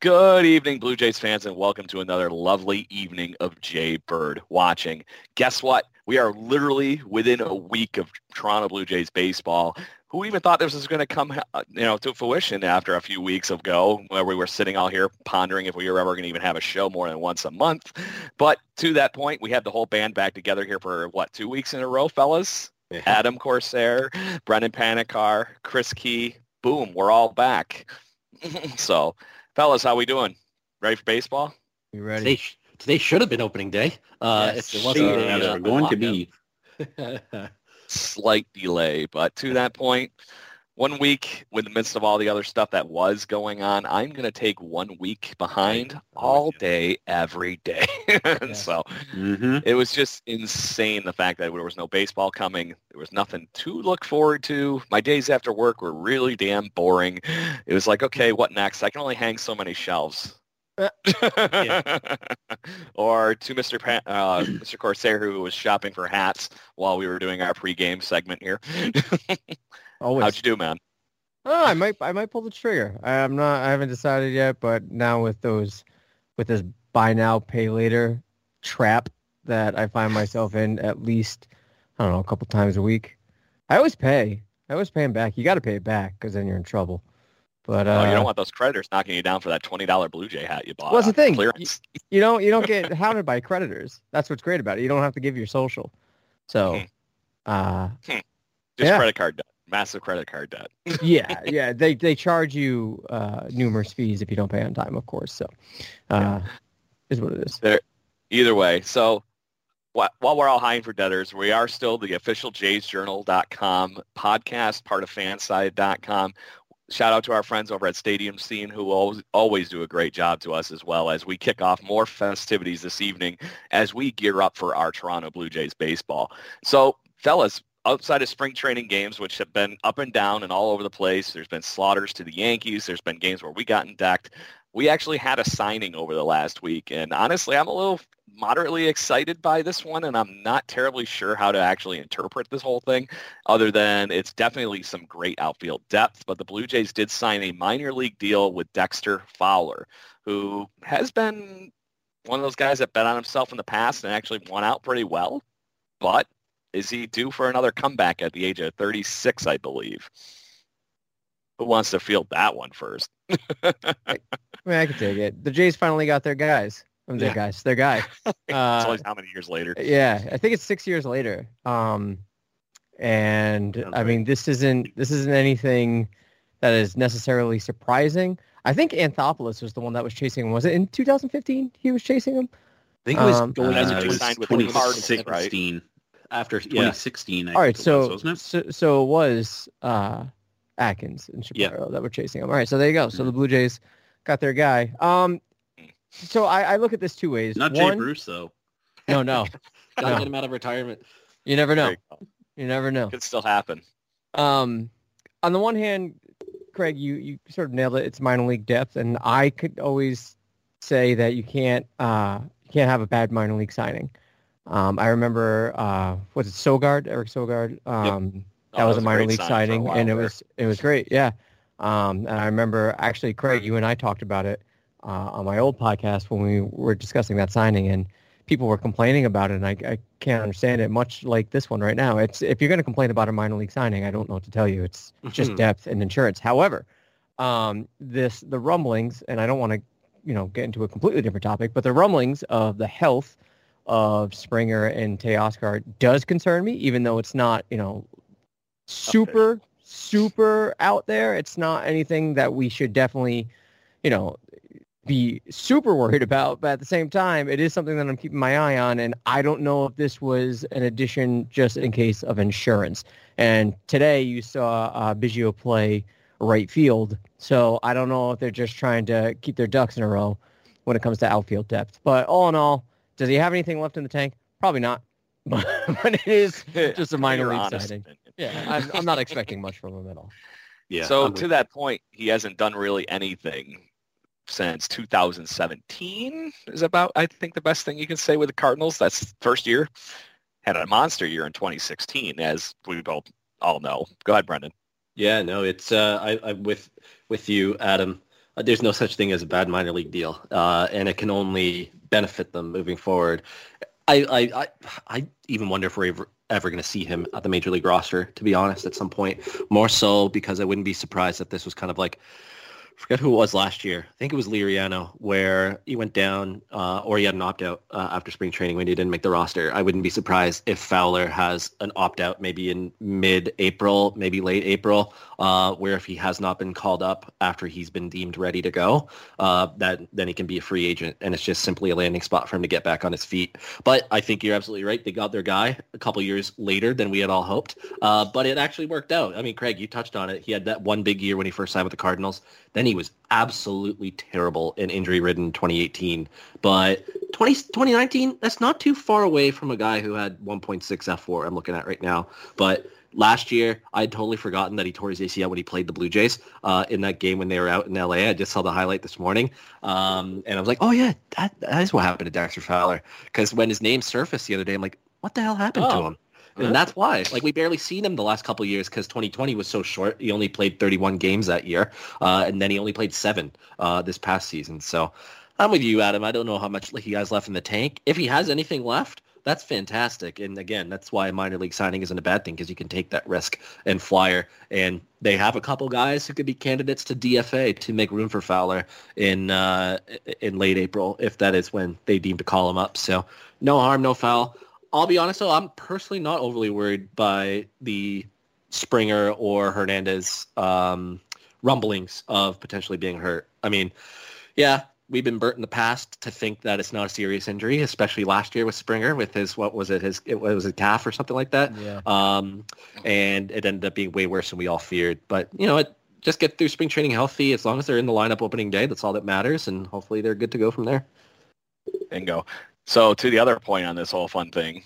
Good evening, Blue Jays fans, and welcome to another lovely evening of Jay Bird watching. Guess what? We are literally within a week of Toronto Blue Jays baseball. Who even thought this was going to come, to fruition after a few weeks ago, where we were sitting all here pondering if we were ever going to even have a show more than once a month. But to that point, we had the whole band back together here for, 2 weeks in a row, fellas? Yeah. Adam Corsair, Brendan Panikar, Chris Key. Boom, we're all back. So, fellas, how we doing? Ready for baseball? You ready? Today should have been opening day. Yes, if it wasn't we're going to be. Slight delay, but to that point, 1 week in the midst of all the other stuff that was going on, I'm going to take 1 week behind all day, every day. So It was just insane, the fact that there was no baseball coming. There was nothing to look forward to. My days after work were really damn boring. It was like, okay, what next? I can only hang so many shelves. Or to Mr. Corsair, who was shopping for hats while we were doing our pregame segment here. Always. How'd you do, man? Oh, I might pull the trigger. I haven't decided yet, but now with this buy now, pay later trap that I find myself in at least, I don't know, a couple times a week. I always pay them back. You got to pay it back because then you're in trouble. But you don't want those creditors knocking you down for that $20 Blue Jay hat you bought. Well, that's the thing. Clearance. You don't get hounded by creditors. That's what's great about it. You don't have to give your social. So, just credit card debt. Massive credit card debt. yeah. They charge you numerous fees if you don't pay on time, of course. So, is what it is. Either way. So, while we're all hiring for debtors, we are still the official jaysjournal.com podcast, part of fanside.com. Shout out to our friends over at Stadium Scene, who always do a great job to us, as well as we kick off more festivities this evening as we gear up for our Toronto Blue Jays baseball. So, fellas, outside of spring training games, which have been up and down and all over the place, there's been slaughters to the Yankees. There's been games where we gotten decked. We actually had a signing over the last week, and honestly, I'm a little moderately excited by this one, and I'm not terribly sure how to actually interpret this whole thing, other than it's definitely some great outfield depth. But the Blue Jays did sign a minor league deal with Dexter Fowler, who has been one of those guys that bet on himself in the past and actually won out pretty well. But is he due for another comeback at the age of 36, I believe? Who wants to field that one first? I can take it. The Jays finally got their guys. Their guy. It's always how many years later? Yeah, I think it's 6 years later. And I mean, this isn't anything that is necessarily surprising. I think Anthopoulos was the one that was chasing him. Was it in 2015 he was chasing him? I think it was going into signed with 2016. Right? After 2016, all right, wasn't it? So it was Atkins and Shapiro that were chasing him. All right, so there you go. So the Blue Jays got their guy. So I look at this two ways. Not Jay Bruce, though. No. Gotta get him out of retirement. You never know. You never know. Could still happen. On the one hand, Craig, you sort of nailed it. It's minor league depth, and I could always say that you can't have a bad minor league signing. I remember was it Sogard, Eric Sogard? That was a minor league signing, and it was great. Yeah. And I remember actually, Craig, you and I talked about it on my old podcast when we were discussing that signing, and people were complaining about it, and I can't understand it, much like this one right now. It's if you're going to complain about a minor league signing, I don't know what to tell you. It's just depth and insurance. However, the rumblings, and I don't want to get into a completely different topic, but the rumblings of the health of Springer and Teoscar does concern me, even though it's not super out there. It's not anything that we should definitely be super worried about, but at the same time, it is something that I'm keeping my eye on, and I don't know if this was an addition just in case of insurance. And today you saw Biggio play right field, so I don't know if they're just trying to keep their ducks in a row when it comes to outfield depth. But all in all, does he have anything left in the tank? Probably not, but it is just a minor league signing. Yeah, I'm not expecting much from him at all. Yeah. So to that point, he hasn't done really anything since 2017 is about, I think, the best thing you can say with the Cardinals. That's first year. Had a monster year in 2016, as we both all know. Go ahead, Brendan. Yeah, no, it's I'm with you, Adam. there's no such thing as a bad minor league deal, and it can only benefit them moving forward. I even wonder if we're ever going to see him at the major league roster, to be honest, at some point. More so because I wouldn't be surprised if this was kind of like, I forget who it was last year. I think it was Liriano, where he went down or he had an opt-out after spring training when he didn't make the roster. I wouldn't be surprised if Fowler has an opt-out maybe in mid-April, maybe late April, where if he has not been called up after he's been deemed ready to go, then he can be a free agent, and it's just simply a landing spot for him to get back on his feet. But I think you're absolutely right. They got their guy a couple years later than we had all hoped, but it actually worked out. I mean, Craig, you touched on it. He had that one big year when he first signed with the Cardinals. Then he was absolutely terrible and injury-ridden 2018. But 2019, that's not too far away from a guy who had 1.6 F4 I'm looking at right now. But last year, I'd totally forgotten that he tore his ACL when he played the Blue Jays in that game when they were out in LA. I just saw the highlight this morning. And I was like, oh, yeah, that is what happened to Dexter Fowler. Because when his name surfaced the other day, I'm like, what the hell happened to him? And that's why. Like, we barely seen him the last couple of years because 2020 was so short. He only played 31 games that year, and then he only played 7 this past season. So I'm with you, Adam. I don't know how much he has left in the tank. If he has anything left, that's fantastic. And, again, that's why a minor league signing isn't a bad thing because you can take that risk and flyer. And they have a couple guys who could be candidates to DFA to make room for Fowler in late April, if that is when they deem to call him up. So no harm, no foul. I'll be honest, though, I'm personally not overly worried by the Springer or Hernandez rumblings of potentially being hurt. I mean, yeah, we've been burnt in the past to think that it's not a serious injury, especially last year with Springer with his, what was it, a calf or something like that? Yeah. And it ended up being way worse than we all feared. But, just get through spring training healthy. As long as they're in the lineup opening day, that's all that matters, and hopefully they're good to go from there. Bingo. So to the other point on this whole fun thing,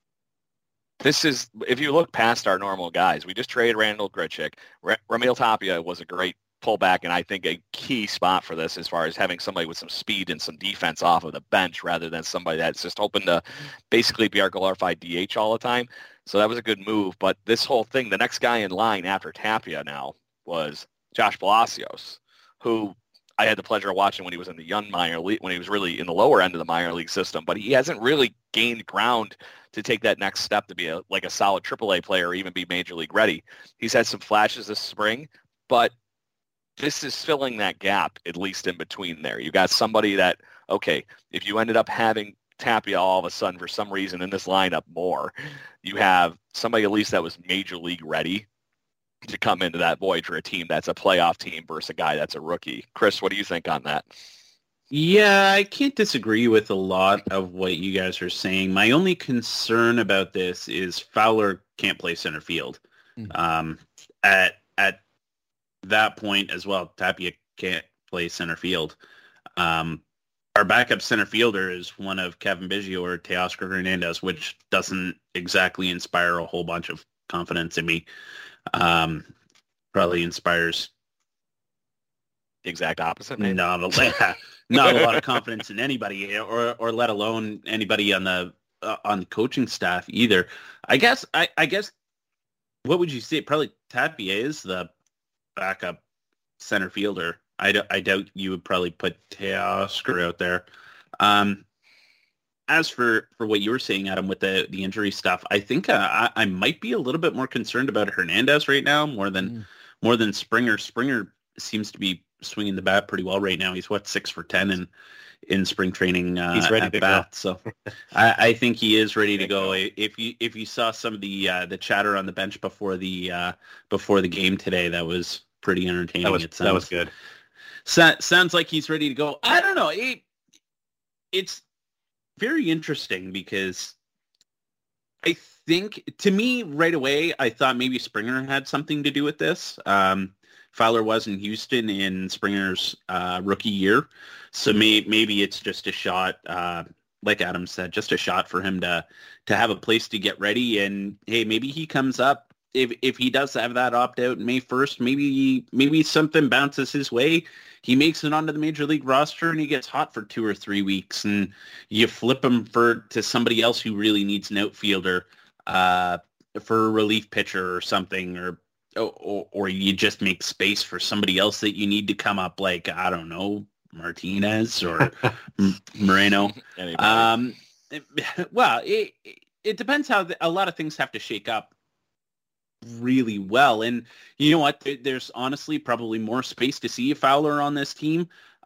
this is, if you look past our normal guys, we just traded Randall Grichuk. Ramil Tapia was a great pullback, and I think a key spot for this as far as having somebody with some speed and some defense off of the bench rather than somebody that's just hoping to basically be our glorified DH all the time. So that was a good move. But this whole thing, the next guy in line after Tapia now was Josh Palacios, who I had the pleasure of watching when he was in the young minor league, when he was really in the lower end of the minor league system, but he hasn't really gained ground to take that next step to be a solid AAA player or even be major league ready. He's had some flashes this spring, but this is filling that gap, at least in between there. You got somebody that, okay, if you ended up having Tapia all of a sudden for some reason in this lineup more, you have somebody at least that was major league ready to come into that void for a team that's a playoff team versus a guy that's a rookie. Chris, what do you think on that? Yeah, I can't disagree with a lot of what you guys are saying. My only concern about this is Fowler can't play center field. At that point as well, Tapia can't play center field. Our backup center fielder is one of Kevin Biggio or Teoscar Hernandez, which doesn't exactly inspire a whole bunch of confidence in me. Probably inspires the exact opposite. Not a lot of confidence in anybody, or let alone anybody on the coaching staff either. I guess what would you say? Probably Tapia is the backup center fielder. I doubt you would probably put Teoscar out there. As for what you were saying, Adam, with the injury stuff, I think I might be a little bit more concerned about Hernandez right now more than Springer. Springer seems to be swinging the bat pretty well right now. He's 6 for 10 in spring training. He's ready to go. So I think he is ready to go. If you saw some of the chatter on the bench before the game today, that was pretty entertaining. That was good. Sounds like he's ready to go. I don't know. It's very interesting because I think, to me, right away, I thought maybe Springer had something to do with this. Fowler was in Houston in Springer's rookie year, so maybe it's just a shot, like Adam said, just a shot for him to have a place to get ready. And hey, maybe he comes up. If he does have that opt-out May 1st, maybe something bounces his way. He makes it onto the major league roster and he gets hot for 2 or 3 weeks, and you flip him to somebody else who really needs an outfielder for a relief pitcher or something, or or you just make space for somebody else that you need to come up, like, I don't know, Martinez or Moreno. Well, it depends how a lot of things have to shake up really well. And you know what? There's honestly probably more space to see a Fowler on this team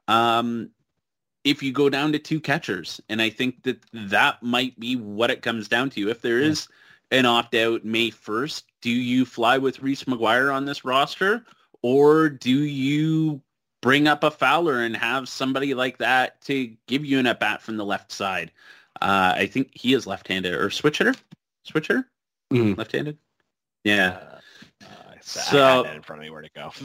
if you go down to 2 catchers. And I think that might be what it comes down to. If there is an opt-out May 1st, do you fly with Reese McGuire on this roster? Or do you bring up a Fowler and have somebody like that to give you an at-bat from the left side? I think he is left-handed. Or switch hitter? Mm. Left-handed? Yeah. So I had that in front of me. Where'd it go?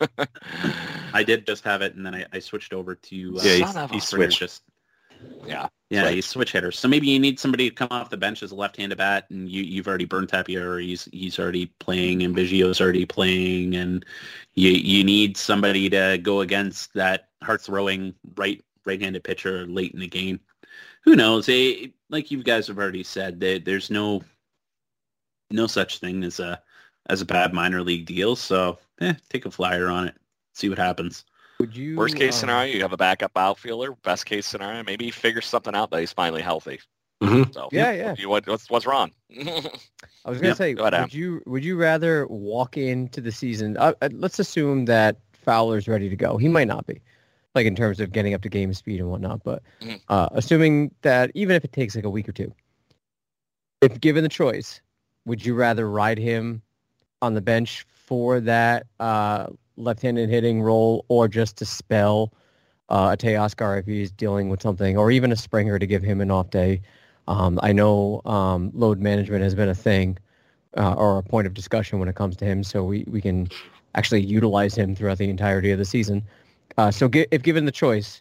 I did just have it, and then I switched over to... he switched. Yeah, he's switch hitter. So maybe you need somebody to come off the bench as a left-handed bat, and you've already burned Tapia, or he's already playing, and Biggio's already playing, and you need somebody to go against that hard-throwing right-handed pitcher late in the game. Who knows? Like you guys have already said, there's no such thing as a bad minor league deal. So take a flyer on it, see what happens. Would you? Worst case scenario, you have a backup outfielder. Best case scenario, maybe he figures something out that he's finally healthy. Mm-hmm. So yeah. What's wrong? I was going to say, would you rather walk into the season? Let's assume that Fowler's ready to go. He might not be, like in terms of getting up to game speed and whatnot. But assuming that even if it takes like a week or two, if given the choice, would you rather ride him on the bench for that left-handed hitting role, or just to spell a Teoscar if he's dealing with something, or even a Springer to give him an off day? I know load management has been a thing or a point of discussion when it comes to him, so we can actually utilize him throughout the entirety of the season. So if given the choice,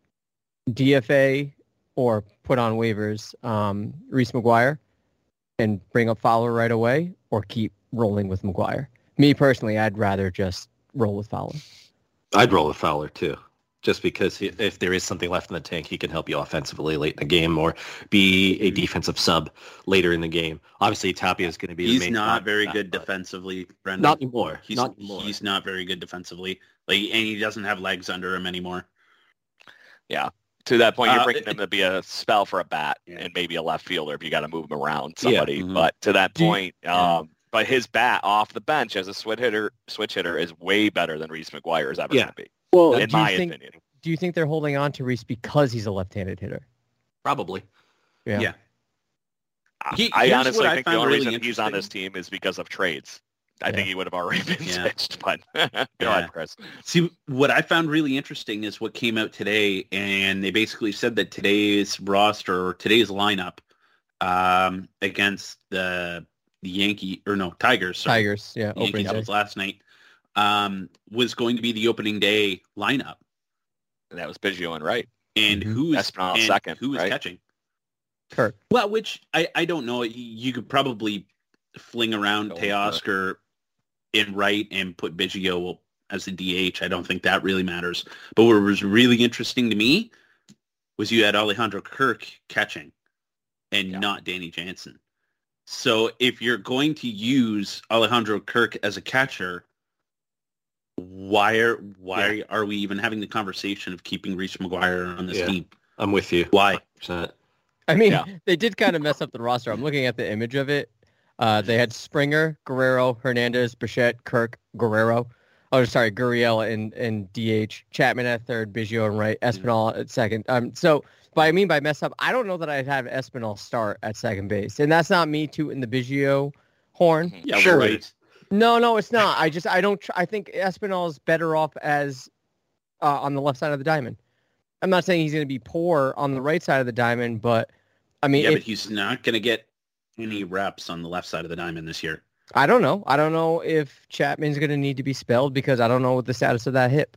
DFA or put on waivers Reese McGuire and bring up Fowler right away, or keep rolling with McGuire? Me personally, I'd rather just roll with Fowler. I'd roll with Fowler too, just because if there is something left in the tank, he can help you offensively late in the game, or be a defensive sub later in the game. Obviously, Tapia is going to be. He's not very good defensively, Brendan. Not anymore. He's not very good defensively. And he doesn't have legs under him anymore. Yeah. To that point, you're bringing him to be a spell for a bat and maybe a left fielder if you got to move him around somebody. Yeah. Mm-hmm. But to that point, but his bat off the bench as a switch hitter is way better than Reese McGuire is ever going to be. Well, in my opinion. Do you think they're holding on to Reese because he's a left-handed hitter? Probably. Yeah. I honestly think the only reason he's on this team is because of trades. I think he would have already been switched, but go ahead, Chris. See, what I found really interesting is what came out today, and they basically said that today's roster, or today's lineup against the Tigers. Sorry. Tigers, yeah. Yankees, that was last night, was going to be the opening day lineup. And that was Biggio and Wright. And who's Espinal second? Who was catching? Kirk. Well, which I don't know. You could probably fling around Teoscar in right and put Biggio as the DH. I don't think that really matters. But what was really interesting to me was you had Alejandro Kirk catching and not Danny Jansen. So if you're going to use Alejandro Kirk as a catcher, why are we even having the conversation of keeping Reese McGuire on this team? I'm with you. Why? 100%. I mean, they did kind of mess up the roster. I'm looking at the image of it. They had Springer, Guerrero, Hernandez, Bichette, Kirk, Guerrero. Oh, sorry, Gurriel and DH. Chapman at third, Biggio and right, Espinal at second. So, by mess up, I don't know that I'd have Espinal start at second base, and that's not me tooting the Biggio horn. Yeah, sure. Right. No, it's not. I think Espinal is better off as on the left side of the diamond. I'm not saying he's going to be poor on the right side of the diamond, but I mean, but he's not going to get any reps on the left side of the diamond this year. I don't know. I don't know if Chapman's going to need to be spelled because I don't know what the status of that hip.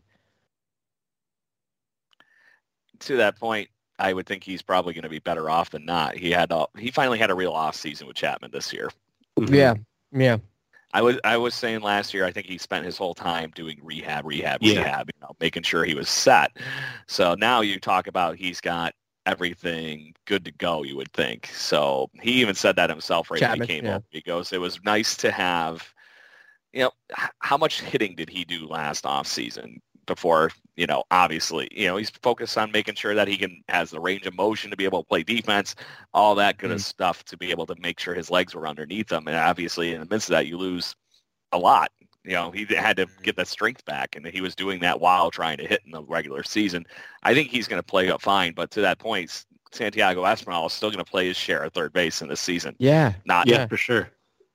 To that point, I would think he's probably going to be better off than not. He finally had a real off season with Chapman this year. Yeah. I was saying last year, I think he spent his whole time doing rehab, making sure he was set. So now you talk about he's got everything good to go, you would think. So he even said that himself when he came over. He goes, it was nice to have, how much hitting did he do last offseason before, obviously, he's focused on making sure that he has the range of motion to be able to play defense, all that good of stuff to be able to make sure his legs were underneath him. And obviously in the midst of that, you lose a lot. He had to get that strength back, and he was doing that while trying to hit in the regular season. I think he's going to play up fine, but to that point, Santiago Espinal is still going to play his share of third base in this season. Yeah. For sure.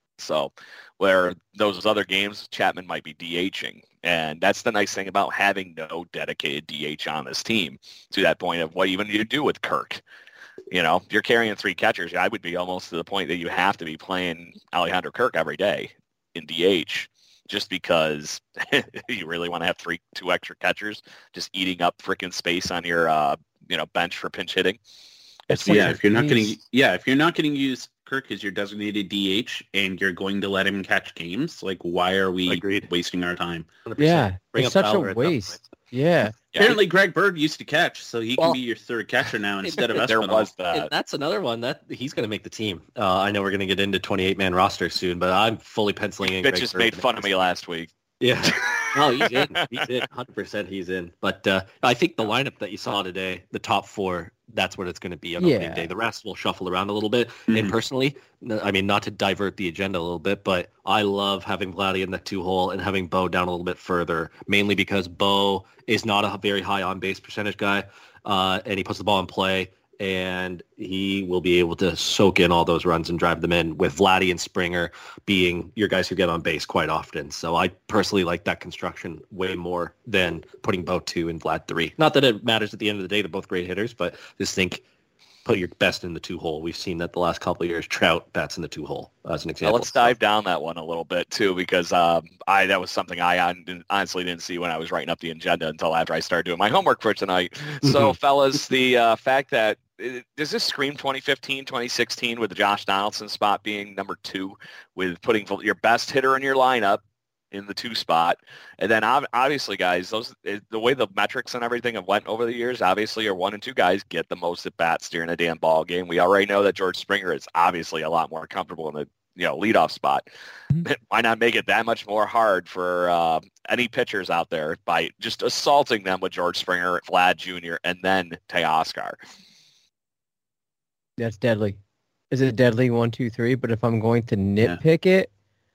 So where those other games, Chapman might be DHing. And that's the nice thing about having no dedicated DH on this team, to that point of what even you do with Kirk. You're carrying 3 catchers. I would be almost to the point that you have to be playing Alejandro Kirk every day in DH, just because you really want to have 2 extra catchers just eating up freaking space on your bench for pinch hitting. If you're not going to use Kirk as your designated DH and you're going to let him catch games, like, why are we wasting our time? 100%. Yeah, Bring it's up such a Fowler waste. Yeah. Apparently, Greg Bird used to catch, so he can be your third catcher now instead of Espinal. There was that. And that's another one that he's going to make the team. I know we're going to get into 28-man roster soon, but I'm fully penciling in. Bitch just made fun of me last week. Yeah. No, he's in. He's in. 100% he's in. But I think the lineup that you saw today, the top 4, that's what it's going to be on opening day. The rest will shuffle around a little bit. Mm-hmm. And personally, I mean, not to divert the agenda a little bit, but I love having Vladdy in the 2-hole and having Bo down a little bit further, mainly because Bo is not a very high on-base percentage guy, and he puts the ball in play, and he will be able to soak in all those runs and drive them in, with Vladdy and Springer being your guys who get on base quite often. So I personally like that construction way more than putting Bo 2 and Vlad 3. Not that it matters at the end of the day. They're both great hitters, but just think, put your best in the 2-hole. We've seen that the last couple of years. Trout bats in the 2-hole as an example. Now let's dive down that one a little bit too, because that was something I honestly didn't see when I was writing up the agenda until after I started doing my homework for tonight. So, fellas, the fact that does this scream 2015, 2016 with the Josh Donaldson spot being number 2, with putting your best hitter in your lineup in the 2 spot? And then obviously, guys, the way the metrics and everything have went over the years, obviously your 1 and 2 guys get the most at bats during a damn ball game. We already know that George Springer is obviously a lot more comfortable in the leadoff spot. Why not make it that much more hard for any pitchers out there by just assaulting them with George Springer, Vlad Jr., and then Teoscar? That's deadly. Is it deadly 1, 2, 3? But if I'm going to nitpick it,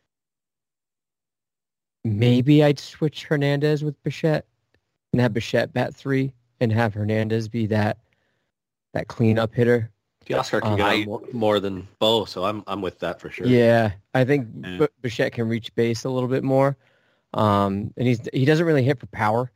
maybe I'd switch Hernandez with Bichette and have Bichette bat 3 and have Hernandez be that cleanup hitter. Oscar can get on more than Bo, so I'm with that for sure. Yeah, I think Bichette can reach base a little bit more, and he doesn't really hit for power.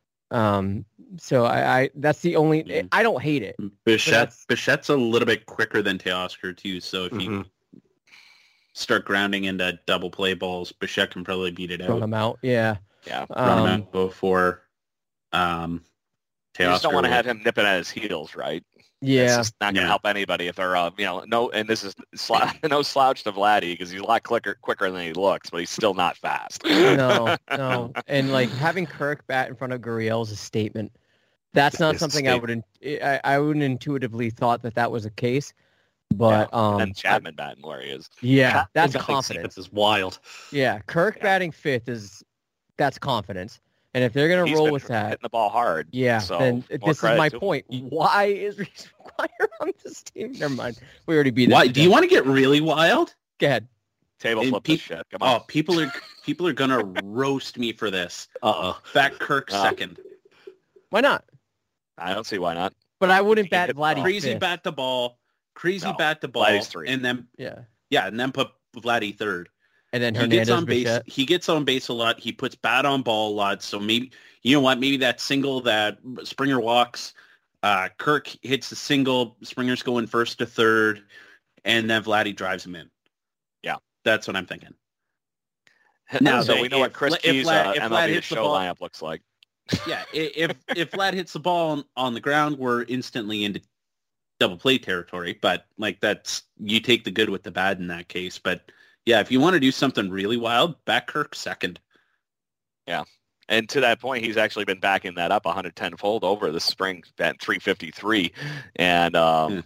So I that's the only. I don't hate it. Bichette's a little bit quicker than Teoscar too. So if you start grounding into double play balls, Bichette can probably beat it out. Run them out. Yeah. Run them out before Teoscar. You just don't want to have him nipping at his heels, right? Yeah. It's just not going to help anybody if they're no. And this is no slouch to Vladdy, because he's a lot quicker than he looks, but he's still not fast. No. And like having Kirk bat in front of Gurriel is a statement. That's not something I wouldn't intuitively thought that was a case, but and Chapman batting where he is. Yeah, that's confidence. Is wild. Yeah, Kirk batting 5th that's confidence. And if they're gonna roll with that, hitting the ball hard. Yeah, so then this is my point. Why is Reese McGuire on this team? Never mind. We already beat it. Why? Do you want to get really wild? Go ahead. Table flip this shit. Come on. Oh, people are gonna roast me for this. Back Kirk second. Why not? I don't see why not. But I wouldn't bat Vladdy. Crazy bat the ball. Vladdy's 3. And then and then put Vladdy 3rd. And then he gets on base. He gets on base a lot. He puts bat on ball a lot. So maybe maybe that single that Springer walks, Kirk hits the single. Springer's going 1st to 3rd, and then Vladdy drives him in. Yeah, that's what I'm thinking. Now, so we know what Chris Key's MLB show lineup looks like. Yeah, if Vlad hits the ball on the ground, we're instantly into double play territory. But you take the good with the bad in that case. But yeah, if you want to do something really wild, back Kirk second. Yeah. And to that point, he's actually been backing that up 110-fold over the spring at 353. And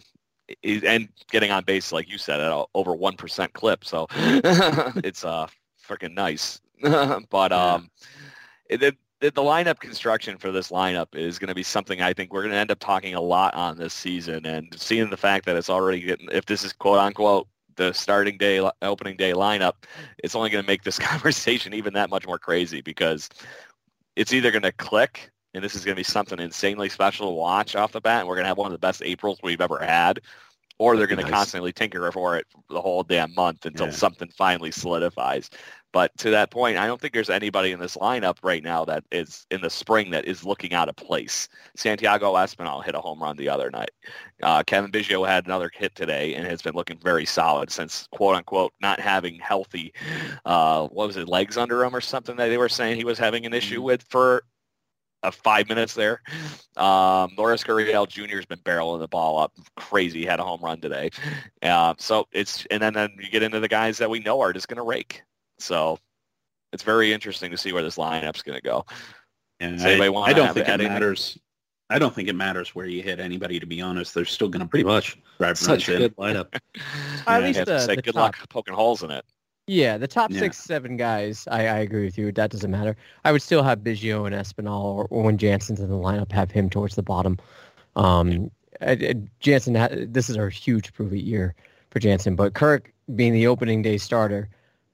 and getting on base, like you said, at over 1% clip. So it's freaking nice. But Yeah. the lineup construction for this lineup is going to be something I think we're going to end up talking a lot on this season, and seeing the fact that it's already getting, if this is quote unquote the opening day lineup, it's only going to make this conversation even that much more crazy, because it's either going to click and this is going to be something insanely special to watch off the bat, and we're going to have one of the best Aprils we've ever had, or they're going to constantly tinker for it the whole damn month until something finally solidifies. But to that point, I don't think there's anybody in this lineup right now that is in the spring that is looking out of place. Santiago Espinal hit a home run the other night. Kevin Biggio had another hit today and has been looking very solid since, quote-unquote, not having healthy, legs under him or something that they were saying he was having an issue with for 5 minutes there. Loris Gurriel Jr. has been barreling the ball up crazy. He had a home run today. So it's, and then you get into the guys that we know are just going to rake. So it's very interesting to see where this lineup's going to go. And I don't think it matters. I don't think it matters where you hit anybody, to be honest. They're still going to pretty much drive such runs a good lineup. At least good top, luck poking holes in it. Yeah, the top 6-7 guys, I agree with you. That doesn't matter. I would still have Biggio and Espinal, or when Jansen's in the lineup, have him towards the bottom. Jansen, this is a huge prove-it year for Jansen, but Kirk being the opening day starter,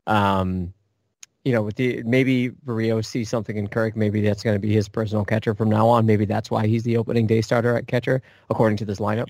with maybe Barrios sees something in Kirk. Maybe that's going to be his personal catcher from now on. Maybe that's why he's the opening day starter at catcher, according to this lineup.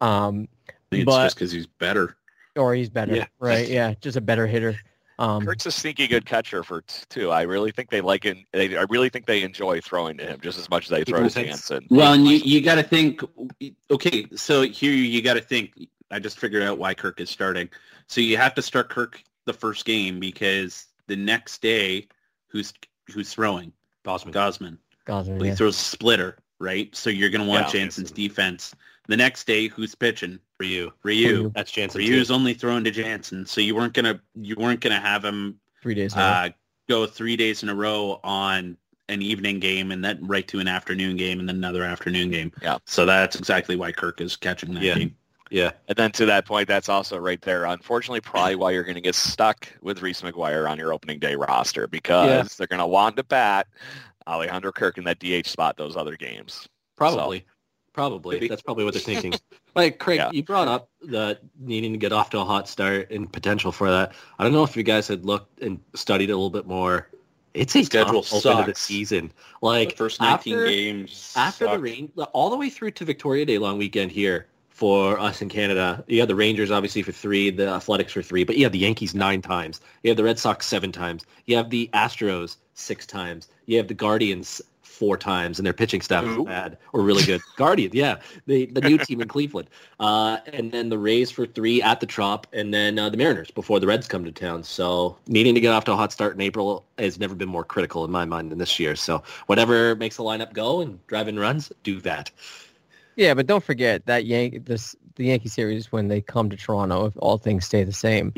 I think it's just because he's better. Or he's better, right? Yeah, just a better hitter. Kirk's a sneaky good catcher too. I really think they like it. I really think they enjoy throwing to him just as much as they throw to Jansen. Well, and you got to think. Okay, so here you got to think. I just figured out why Kirk is starting. So you have to start Kirk the first game because the next day, who's throwing? Gosman. Well, he throws a splitter, right? So you're going to want Jansen's defense. The next day, who's pitching? Ryu. That's Jansen. Ryu's only throwing to Jansen, so you weren't gonna have him 3 days go 3 days in a row on an evening game and then right to an afternoon game and then another afternoon game. Yeah. So that's exactly why Kirk is catching that game. Yeah. And then to that point, that's also right there, unfortunately, probably why you're going to get stuck with Reese McGuire on your opening day roster, because they're going to want to bat Alejandro Kirk in that DH spot those other games. Probably. That's probably what they're thinking. Like, Craig, you brought up the needing to get off to a hot start and potential for that. I don't know if you guys had looked and studied a little bit more. It's a schedule tough open of the season. Like, the first 19 games after the rain, all the way through to Victoria Day long weekend here for us in Canada. You have the Rangers, obviously, for 3, the Athletics for 3, but you have the Yankees 9 times. You have the Red Sox 7 times. You have the Astros 6 times. You have the Guardians 4 times, and their pitching staff is bad or really good. Guardians, the new team in Cleveland. And then the Rays for 3 at the Trop, and then the Mariners before the Reds come to town. So needing to get off to a hot start in April has never been more critical in my mind than this year. So whatever makes the lineup go and drive in runs, do that. Yeah, but don't forget that the Yankee series, when they come to Toronto, if all things stay the same,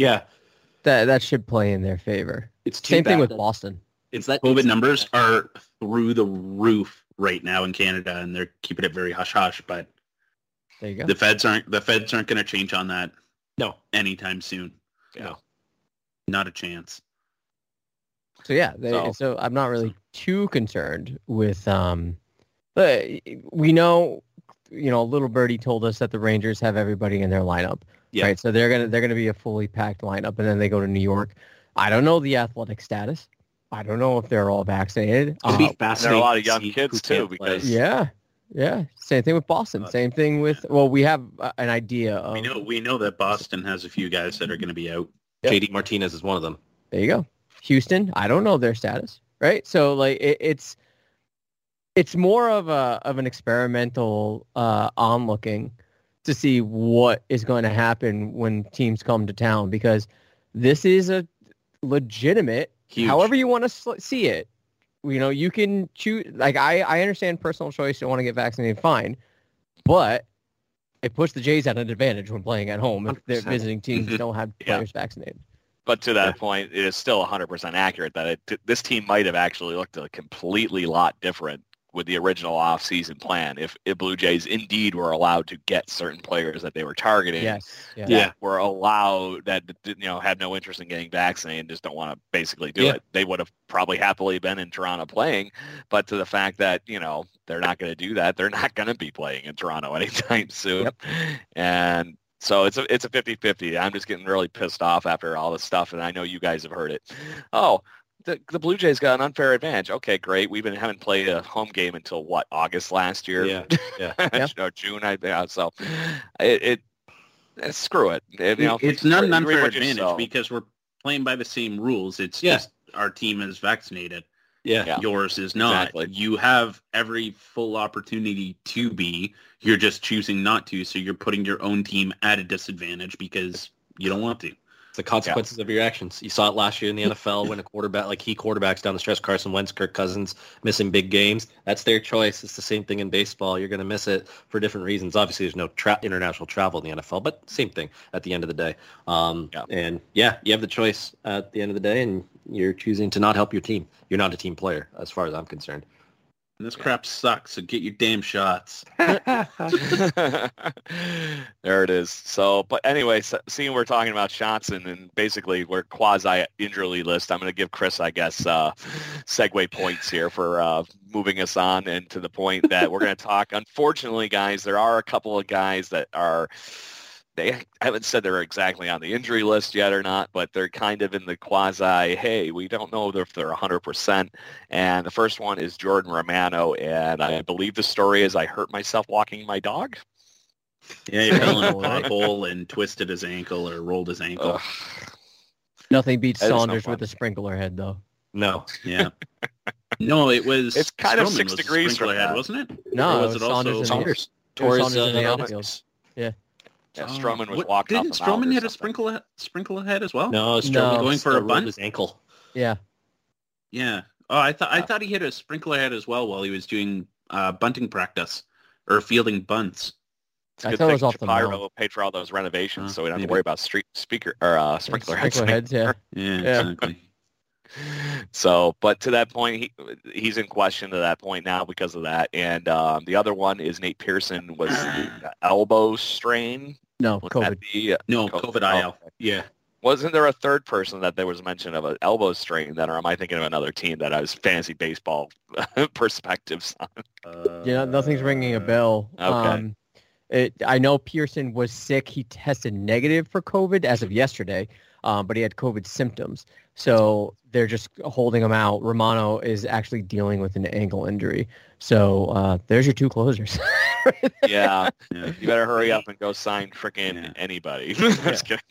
that should play in their favor. It's same thing with Boston. It's that COVID numbers are through the roof right now in Canada, and they're keeping it very hush hush. But there you go. The feds aren't going to change on that. No, anytime soon. No, not a chance. So so I'm not really too concerned with. But we know, Little Birdie told us that the Rangers have everybody in their lineup. Yeah. Right. So they're gonna be a fully packed lineup, and then they go to New York. I don't know the athletic status. I don't know if they're all vaccinated. It'd be fascinating. There are a lot of young kids too, because Same thing with Boston. Same thing with we have an idea of. We know that Boston has a few guys that are going to be out. Yep. JD Martinez is one of them. There you go. Houston, I don't know their status. Right. So it's more of an experimental onlooking to see what is going to happen when teams come to town, because this is a legitimate. Huge. However you want to see it, you can choose. Like I understand personal choice. Don't want to get vaccinated, fine, but it puts the Jays at an advantage when playing at home if their visiting teams don't have players vaccinated. But to that point, it is still 100% accurate that this team might have actually looked a completely lot different with the original off-season plan. If Blue Jays indeed were allowed to get certain players that they were targeting, that were allowed, that had no interest in getting vaccinated and just don't want to basically do it, they would have probably happily been in Toronto playing. But to the fact that they're not going to do that, they're not going to be playing in Toronto anytime soon, and so it's a 50-50. I'm just getting really pissed off after all this stuff, and I know you guys have heard it. Oh, the Blue Jays got an unfair advantage. Okay, great. Haven't played a home game until August last year? June. So screw it. It's not an unfair advantage because we're playing by the same rules. It's just our team is vaccinated. Yours is not. Exactly. You have every full opportunity to be. You're just choosing not to. So you're putting your own team at a disadvantage because you don't want to. It's the consequences of your actions. You saw it last year in the NFL when a quarterback, like key quarterbacks down the stretch, Carson Wentz, Kirk Cousins, missing big games. That's their choice. It's the same thing in baseball. You're going to miss it for different reasons. Obviously, there's no international travel in the NFL, but same thing at the end of the day. And you have the choice at the end of the day, and you're choosing to not help your team. You're not a team player, as far as I'm concerned. And this crap sucks, so get your damn shots. There it is. So, but anyway, seeing we're talking about shots and basically we're quasi-injury list, I'm going to give Chris, I guess, segue points here for moving us on and to the point that we're going to talk. Unfortunately, guys, there are a couple of guys that they haven't said they're exactly on the injury list yet or not, but they're kind of in the quasi, hey, we don't know if they're 100%. And the first one is Jordan Romano, and I believe the story is I hurt myself walking my dog. Yeah, he fell in a hole and twisted his ankle or rolled his ankle. Nothing beats Saunders with a sprinkler head, though. No. Yeah. No, it was... It's kind of 6 degrees from head, wasn't it? No, or was it also Saunders. Saunders in the outfield. Yeah. Yeah, Stroman was walking off the mound. Didn't Stroman hit a sprinkle ahead as well? No, Stroman going for a bunt. His ankle. Yeah. Yeah. Oh, I thought he hit a sprinkler head as well while he was doing bunting practice or fielding bunts. I thought it was off the mound. Shapiro paid for all those renovations, so we don't have to worry about sprinkler heads. Yeah, exactly. So, but to that point, he's in question to that point now because of that. And the other one is Nate Pearson was the elbow strain. No, COVID. COVID IL. Yeah. Wasn't there a third person that there was mention of an elbow strain that, or am I thinking of another team that has fantasy baseball perspectives on? Nothing's ringing a bell. Okay. I know Pearson was sick. He tested negative for COVID as of yesterday, but he had COVID symptoms. So they're just holding him out. Romano is actually dealing with an ankle injury. So there's your two closers. Yeah. You better hurry up and go sign freaking anybody. Just kidding.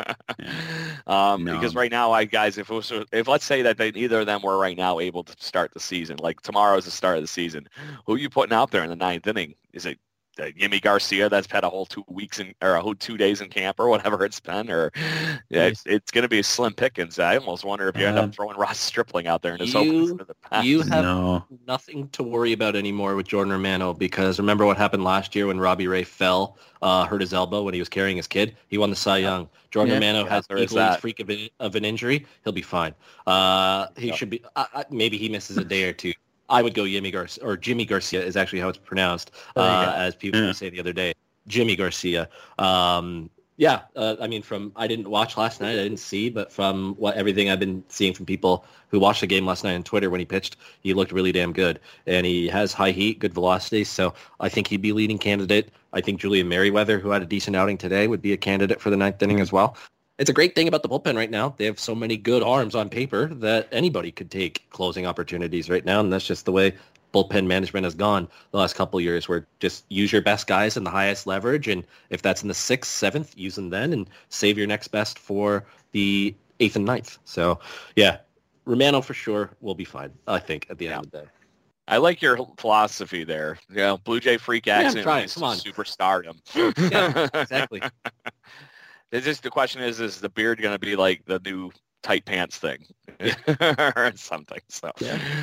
Because right now, guys, if let's say that either of them were right now able to start the season, like tomorrow's the start of the season, who are you putting out there in the ninth inning? Is it Yimi Garcia that's had a whole 2 weeks or a whole 2 days in camp or whatever it's been, or it's going to be slim pickings. I almost wonder if you end up throwing Ross Stripling out there and just hoping for the pass. You have nothing to worry about anymore with Jordan Romano, because remember what happened last year when Robbie Ray fell, hurt his elbow when he was carrying his kid. He won the Cy Young. Jordan Romano has a freak of an injury. He'll be fine. He should be. Maybe he misses a day or two. I would go Yimi Garcia, or Jimmy Garcia is actually how it's pronounced, as people would say the other day. Jimmy Garcia. I mean, I didn't watch last night. I didn't see, but from everything I've been seeing from people who watched the game last night on Twitter when he pitched, he looked really damn good. And he has high heat, good velocity, so I think he'd be leading candidate. I think Julian Merriweather, who had a decent outing today, would be a candidate for the ninth inning as well. It's a great thing about the bullpen right now. They have so many good arms on paper that anybody could take closing opportunities right now, and that's just the way bullpen management has gone the last couple of years, where just use your best guys in the highest leverage, and if that's in the 6th, 7th, use them then, and save your next best for the 8th and 9th. So, yeah, Romano for sure will be fine, I think, at the end of the day. I like your philosophy there. Blue Jay freak accident, come on. superstardom. Yeah, exactly. It's just the question is the beard going to be like the new tight pants thing or something? So,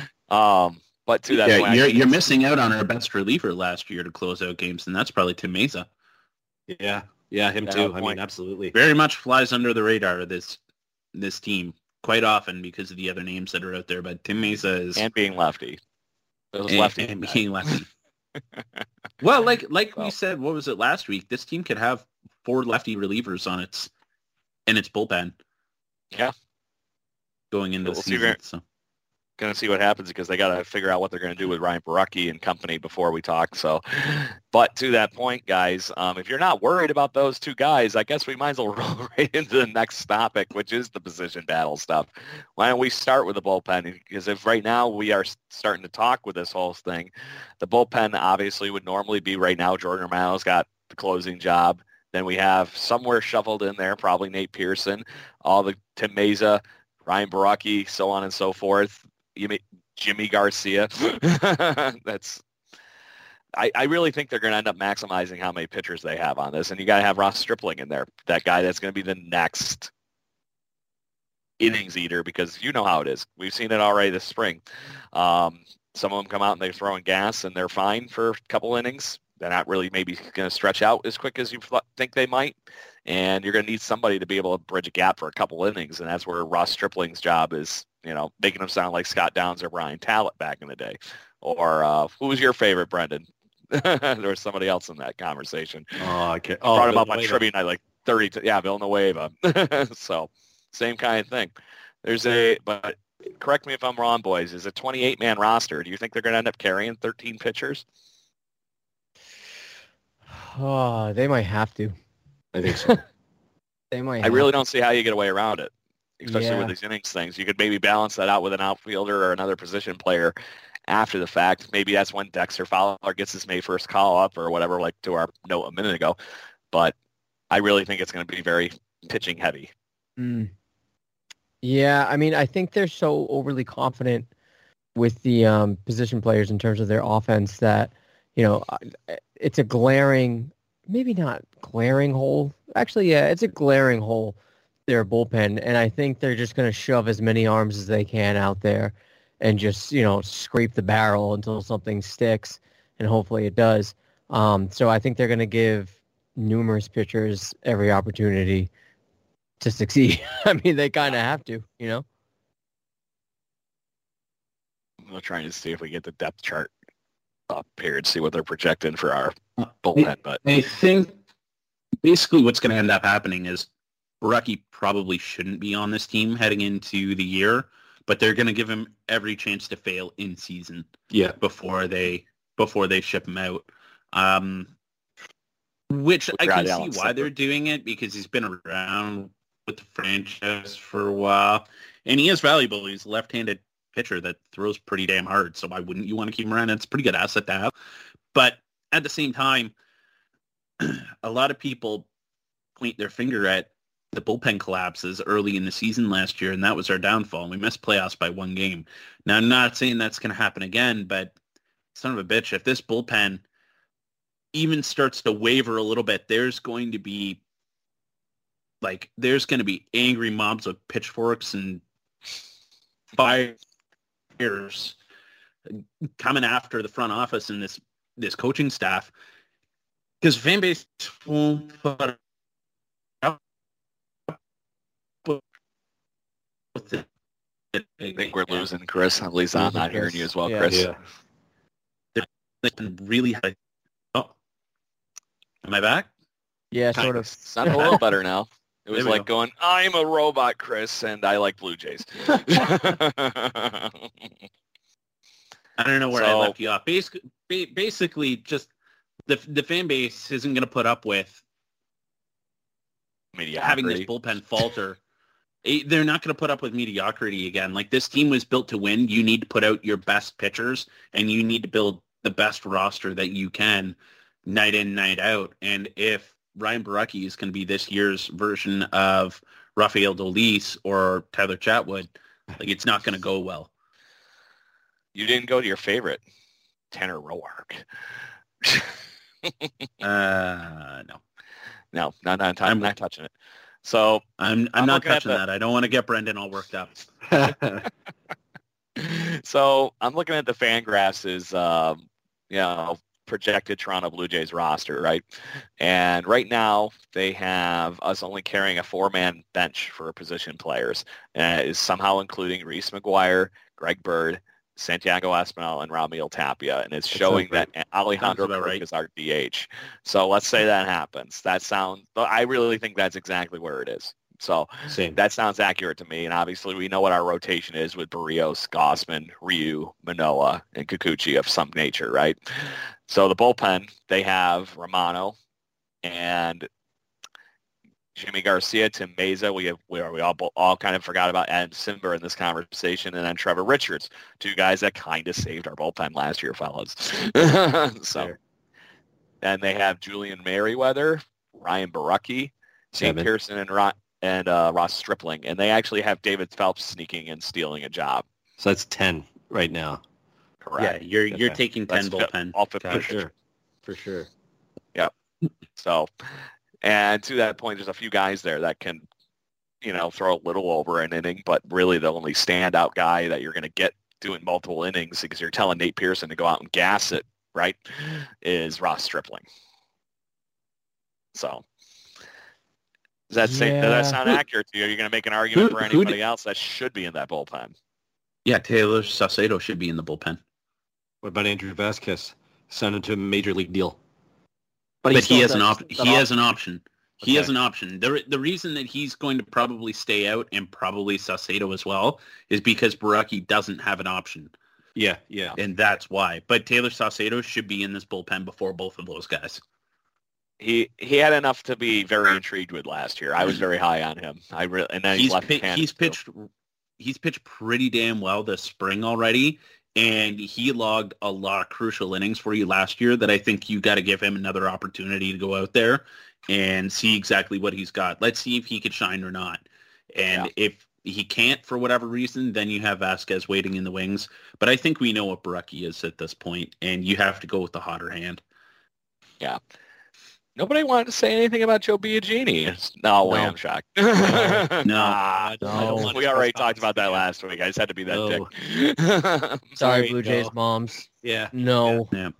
but to that point, you're missing out on our best reliever last year to close out games, and that's probably Tim Mesa. Yeah, him too. I mean, absolutely. Very much flies under the radar of this team quite often because of the other names that are out there, but Tim Mesa is... And being lefty. Those lefty. And being lefty. Well, like Well. we said, what was it last week? This team could have 4 lefty relievers in its bullpen. Yeah. Going into the We'll see season. where- So. Going to see what happens because they got to figure out what they're going to do with Ryan Baracki and company before we talk. So, but to that point, guys, if you're not worried about those two guys, I guess we might as well roll right into the next topic, which is the position battle stuff. Why don't we start with the bullpen? Because if right now we are starting to talk with this whole thing, the bullpen obviously would normally be right now. Jordan Romano's got the closing job. Then we have somewhere shuffled in there, probably Nate Pearson, all the Tim Meza, Ryan Baracki, so on and so forth. Jimmy Garcia. I really think they're going to end up maximizing how many pitchers they have on this, and you got to have Ross Stripling in there, that guy that's going to be the next innings eater, because you know how it is. We've seen it already this spring. Some of them come out and they're throwing gas and they're fine for a couple innings. They're not really maybe going to stretch out as quick as you think they might, and you're going to need somebody to be able to bridge a gap for a couple innings, and that's where Ross Stripling's job is. Making them sound like Scott Downs or Brian Talbot back in the day. Or who was your favorite, Brendan? There was somebody else in that conversation. Oh, okay. Brought him up on trivia night like 30. Yeah, Villanueva. So same kind of thing. But correct me if I'm wrong, boys. Is a 28-man roster. Do you think they're going to end up carrying 13 pitchers? Oh, they might have to. I think so. They might. I really don't see how you get away around it, especially Yeah. with these innings things. You could maybe balance that out with an outfielder or another position player after the fact. Maybe that's when Dexter Fowler gets his May 1st call up or whatever, like to our note a minute ago. But I really think it's going to be very pitching heavy. Mm. Yeah, I mean, I think they're so overly confident with the position players in terms of their offense that, it's a glaring, maybe not glaring hole. Actually, yeah, it's a glaring hole, their bullpen. And I think they're just going to shove as many arms as they can out there and just, scrape the barrel until something sticks, and hopefully it does. So I think they're going to give numerous pitchers every opportunity to succeed. I mean, they kind of have to, I'm trying to see if we get the depth chart up here and see what they're projecting for our bullpen. But I think basically what's going to end up happening is Baracki probably shouldn't be on this team heading into the year, but they're going to give him every chance to fail in season. Yeah. Before they ship him out. Which I can see why they're doing it, because he's been around with the franchise for a while, and he is valuable. He's a left-handed pitcher that throws pretty damn hard, so why wouldn't you want to keep him around? It's a pretty good asset to have. But at the same time, a lot of people point their finger at the bullpen collapses early in the season last year, and that was our downfall. We missed playoffs by 1 game. Now, I'm not saying that's going to happen again, but son of a bitch, if this bullpen even starts to waver a little bit, there's going to be angry mobs with pitchforks and fires coming after the front office and this coaching staff, because fan base won't put up with it. I think we're losing Chris. At least I'm not hearing you as well, Yeah. Chris. Yeah. They're really high. Oh, am I back? Yeah, Kind sort of. of. Sound a little better now. It was There we like going, I'm a robot, Chris, and I like Blue Jays. I don't know where I So- left you off. Basically, just the fan base isn't going to put up with having this bullpen falter. They're not going to put up with mediocrity again. Like, this team was built to win. You need to put out your best pitchers, and you need to build the best roster that you can night in, night out. And if Ryan Baracki is going to be this year's version of Rafael Dolis or Tyler Chatwood, like, it's not going to go well. You didn't go to your favorite, Tanner Roark. No. No, not touching it. So I'm I'm not looking at touching that. I don't want to get Brendan all worked up. So I'm looking at the Fangraphs' projected Toronto Blue Jays roster, right? And right now they have us only carrying a 4-man bench for position players, is somehow including Reese McGuire, Greg Bird, Santiago Espinal, and Ramil Tapia, and it's showing that Alejandro Sounds about Kirk right. is our DH. So let's say that happens. I really think that's exactly where it is. So Same. that sounds accurate to me. And obviously we know what our rotation is with Barrios, Gossman, Ryu, Manoah, and Kikuchi of some nature, right? So the bullpen, they have Romano and Jimmy Garcia, Tim Meza. We all kind of forgot about Adam Simber in this conversation, and then Trevor Richards, two guys that kind of saved our bullpen last year, fellas. So, and they have Julian Merriweather, Ryan Barucki, Nate Pearson, and Ross Stripling, and they actually have David Phelps sneaking and stealing a job. So that's 10 right now. Correct. Yeah, you're taking 10 bullpen. All 50 For sure. Yep. So, and to that point, there's a few guys there that can, throw a little over an inning, but really the only standout guy that you're going to get doing multiple innings, because you're telling Nate Pearson to go out and gas it, right, is Ross Stripling. So, does that sound accurate to you? Are you going to make an argument for anybody else that should be in that bullpen? Yeah, Taylor Saucedo should be in the bullpen. What about Andrew Vasquez? Signed him to a major league deal. But he has an option. He has an option. He Okay. has an option. The reason that he's going to probably stay out, and probably Saucedo as well, is because Barucki doesn't have an option. Yeah. And that's why. But Taylor Saucedo should be in this bullpen before both of those guys. He had enough to be very intrigued with last year. I was very high on him. And then he's pitched pretty damn well this spring already, and he logged a lot of crucial innings for you last year that I think you got to give him another opportunity to go out there and see exactly what he's got. Let's see if he could shine or not. And if he can't for whatever reason, then you have Vasquez waiting in the wings. But I think we know what Barucki is at this point, and you have to go with the hotter hand. Yeah. Nobody wanted to say anything about Joe Biagini. No, I'm shocked. No. We already talked about that last week. I just had to be that dick. Sorry, Blue Jays moms. Yeah. No. Yeah.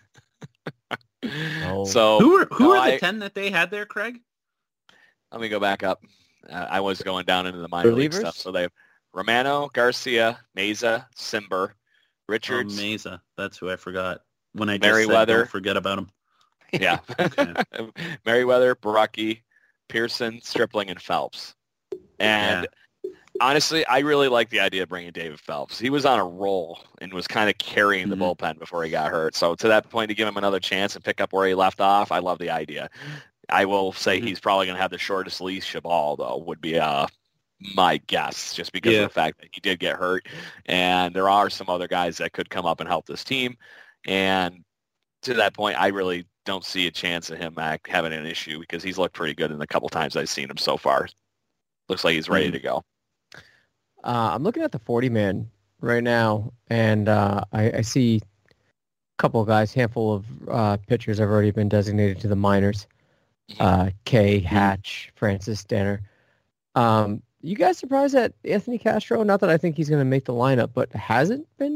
No. So who are the 10 that they had there, Craig? Let me go back up. I was going down into the minor league stuff. So they have Romano, Garcia, Meza, Simber, Richards. Meza. That's who I forgot. When I just Merriweather. said don't forget about him. Yeah. Merriweather, Barucki, Pearson, Stripling, and Phelps. And honestly, I really like the idea of bringing David Phelps. He was on a roll and was kind of carrying the bullpen before he got hurt. So to that point, to give him another chance and pick up where he left off, I love the idea. I will say he's probably going to have the shortest leash of all, though, would be my guess, just because of the fact that he did get hurt. And there are some other guys that could come up and help this team. And to that point, I really don't see a chance of him having an issue, because he's looked pretty good in the couple times I've seen him so far. Looks like he's ready to go. I'm looking at the 40-man right now, and I see a couple of guys, handful of pitchers have already been designated to the minors. Kay, Hatch, Francis, Danner. You guys surprised that Anthony Castro, not that I think he's going to make the lineup, but hasn't been?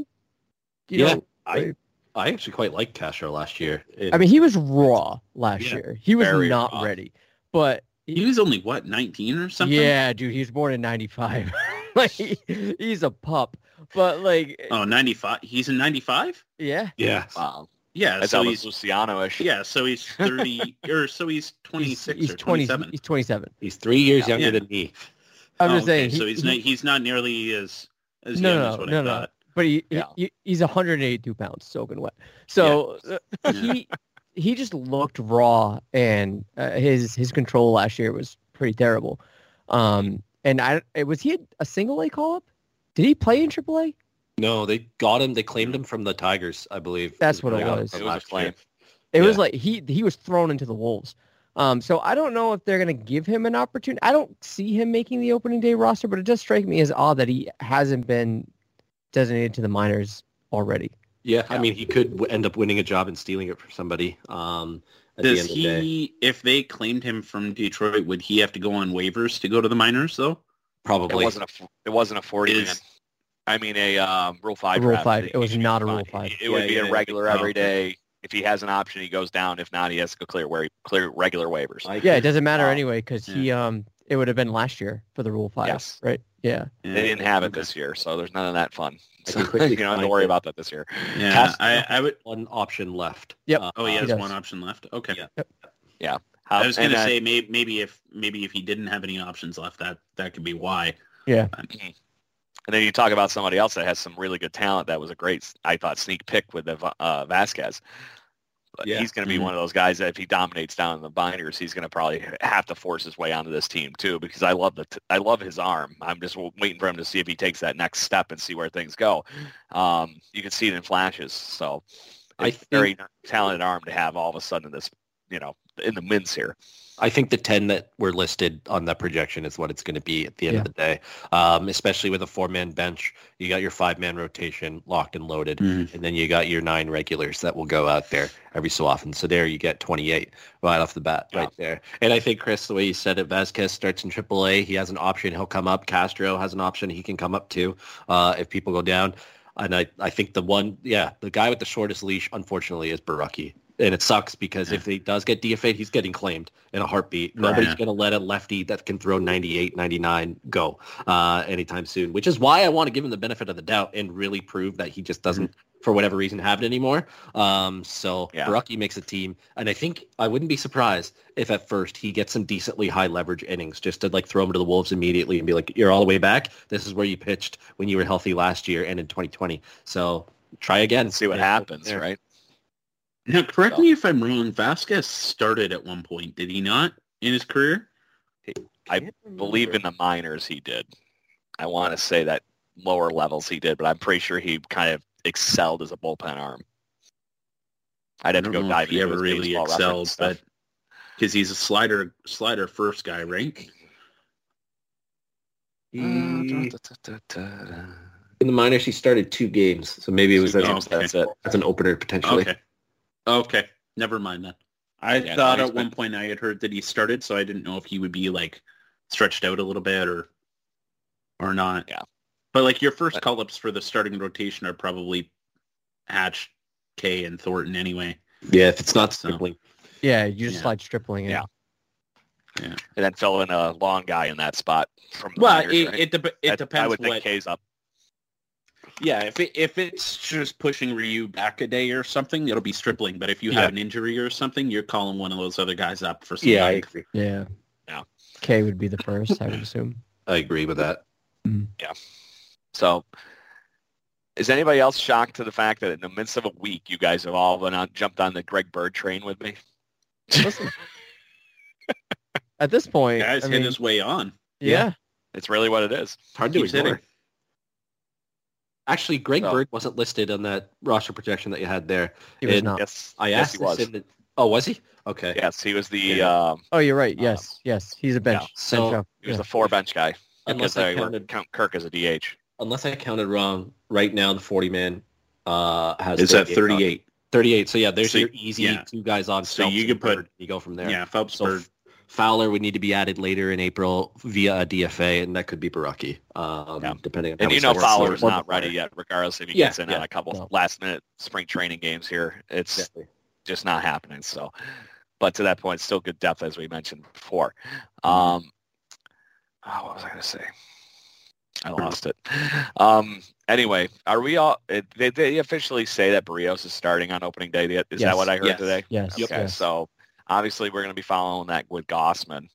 I actually quite liked Castro last year. I mean, he was raw last year. He was not raw. ready. But He was only, 19 or something? yeah, dude, he was born in 95. Like, he's a pup. But, like... Oh, 95? He's in 95? Yeah. Yeah. Wow. Yeah, That's so almost he's... Luciano-ish. Yeah, so he's 30... or so he's 26 he's or 27. He's 27. He's 3 years younger than me. I'm just saying. So he's not nearly as young as what I no. thought. But he's 182 pounds, soaking wet. So he just looked raw, and his control last year was pretty terrible. And was he a single A call up? Did he play in AAA? No, they got him. They claimed him from the Tigers, I believe. That's what it was. It was a claim. It was like he was thrown into the wolves. So I don't know if they're going to give him an opportunity. I don't see him making the opening day roster, but it does strike me as odd that he hasn't been designated to the minors already. Yeah, I mean, he could end up winning a job and stealing it from somebody. Does he, if they claimed him from Detroit, would he have to go on waivers to go to the minors, though? Probably. It wasn't a 40 man. I mean, a Rule 5 Rule draft. 5. It was not a Rule 5. It would be a regular every day. If he has an option, he goes down. If not, he has to go clear regular waivers. Yeah, it doesn't matter anyway, because he it would have been last year for the Rule 5, Yes. right? Yeah. They didn't have it this year, so there's none of that fun. I So can quickly you don't have to find worry it. about that this year. Yeah, Castro I would. one option left. Yep. Oh, he he has does. one option left. Okay. Yeah. I was going to And, say maybe if he didn't have any options left, that could be why. Yeah. and then you talk about somebody else that has some really good talent. That was a great, I thought, sneak pick with Vasquez. But Yeah. he's going to be one of those guys that if he dominates down in the binders, he's going to probably have to force his way onto this team too. Because I love his arm. I'm just waiting for him to see if he takes that next step and see where things go. You can see it in flashes. So it's a very talented arm to have all of a sudden this, in the mints here. I think the 10 that were listed on that projection is what it's going to be at the end of the day, especially with a 4-man bench. You got your 5-man rotation locked and loaded, and then you got your 9 regulars that will go out there every so often. So there you get 28 right off the bat right there. And I think, Chris, the way you said it, Vasquez starts in AAA. He has an option. He'll come up. Castro has an option. He can come up too if people go down. And I think the guy with the shortest leash, unfortunately, is Baraki. And it sucks because if he does get DFA'd, he's getting claimed in a heartbeat. Nobody's going to let a lefty that can throw 98, 99 go anytime soon, which is why I want to give him the benefit of the doubt and really prove that he just doesn't, for whatever reason, have it anymore. Baraki makes a team. And I think I wouldn't be surprised if at first he gets some decently high leverage innings just to throw him to the Wolves immediately and be like, you're all the way back. This is where you pitched when you were healthy last year and in 2020. So try again. See what happens, right? Now, correct me if I'm wrong. Vasquez started at one point, did he not, in his career? I believe in the minors he did. I want to say that lower levels he did, but I'm pretty sure he kind of excelled as a bullpen arm. I'd have to go dive he into ever his really baseball excelled, reference stuff. but because he's a slider first guy, right? In the minors, he started 2 games, so maybe it was That's it. as an opener potentially. Okay. Never mind then. I thought at one point I had heard that he started, so I didn't know if he would be like stretched out a little bit or not. Yeah. But your first call-ups for the starting rotation are probably Hatch, Kay, and Thornton anyway. Yeah, if it's not Stripling. Yeah, you just slide Stripling in. Yeah. And then fill in a long guy in that spot from the Well, minors, right? it depends. I would think what K's up. Yeah, if it's just pushing Ryu back a day or something, it'll be Stripling. But if you have an injury or something, you're calling one of those other guys up for some. Yeah, I agree. Yeah. Yeah. K would be the first, I would assume. I agree with that. Yeah. So is anybody else shocked to the fact that in the midst of a week, you guys have all jumped on the Greg Bird train with me? Listen, at this point, Guys hit his way on. Yeah. It's really what it is. It's hard to Keeps ignore. hitting. Actually, Greg Bird wasn't listed on that roster projection that you had there. He was And not. Yes, I yes, asked he this was. in the... Oh, was he? Okay. Yes, he was the Yeah. Oh, you're right. Yes. He's a bench. So- bench he was the 4 bench guy. Unless Because I they counted- count Kirk as a DH. Unless I counted wrong, right now the 40-man has... It's at 38. 38. So, yeah, there's So, your easy 2 guys on. So Phelps you and could put- Bird. You go from there. Yeah, Phelps, So Bird. Fowler would need to be added later in April via a DFA, and that could be Baraki, depending on how And he you know starts. Fowler's Or not before. ready yet, regardless if he Yeah, gets in on a couple No. last-minute spring training games here. It's Exactly. just not happening. So, but to that point, still good depth, as we mentioned before. What was I going to say? I lost it. Anyway, are we all? Did they officially say that Barrios is starting on opening day yet? Is that Yes. what I heard Yes. today? Yes. Okay, Yes. so obviously we're going to be following that with Gossman.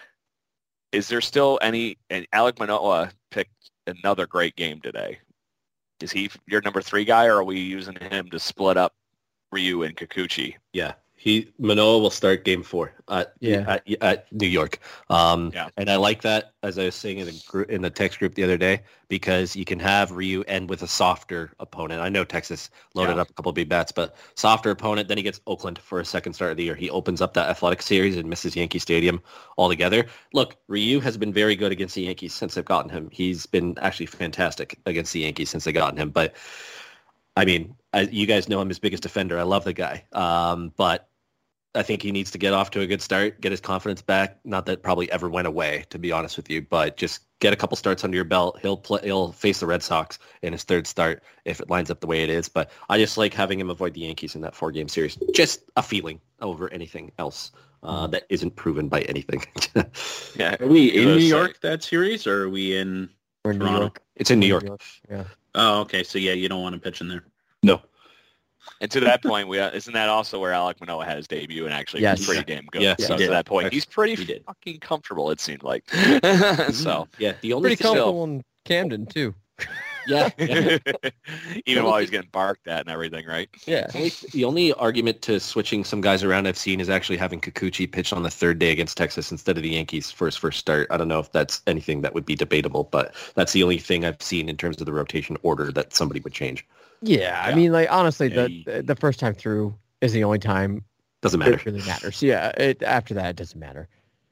Is there still any? And Alek Manoah picked another great game today. Is he your number 3 guy, or are we using him to split up Ryu and Kikuchi? Yeah. Manoah will start game 4 at New York. And I like that, as I was saying in the text group the other day, because you can have Ryu end with a softer opponent. I know Texas loaded up a couple of big bats, but softer opponent. Then he gets Oakland for a second start of the year. He opens up that athletic series and misses Yankee Stadium altogether. Look, Ryu has been very good against the Yankees since they've gotten him. He's been actually fantastic against the Yankees since they've gotten him. But, I mean, you guys know I'm his biggest defender. I love the guy. But I think he needs to get off to a good start, get his confidence back. Not that probably ever went away, to be honest with you, but just get a couple starts under your belt. He'll face the Red Sox in his 3rd start if it lines up the way it is. But I just like having him avoid the Yankees in that 4-game series. Just a feeling over anything else. that isn't proven by anything. Yeah. Are we in Gonna New say- York that series, or are we in We're in New Toronto? York. It's in New We're York. Yeah. Oh, okay. So yeah, you don't want to pitch in there. No. And to that point, isn't that also where Alek Manoah had his debut and actually Yes. was pretty damn good. Yes, so he to did. that point, he's pretty He did. fucking comfortable, it seemed like. So, Yeah, the only Pretty thing- comfortable in Camden too. Yeah. even while he's getting barked at and everything, right? Yeah. The only argument to switching some guys around I've seen is actually having Kikuchi pitch on the third day against Texas instead of the Yankees for his first start. I don't know if that's anything that would be debatable, but that's the only thing I've seen in terms of the rotation order that somebody would change. Yeah. I Yeah. mean, like honestly, Yeah, the first time through is the only time Doesn't matter. it really matters. Yeah. After that, it doesn't matter.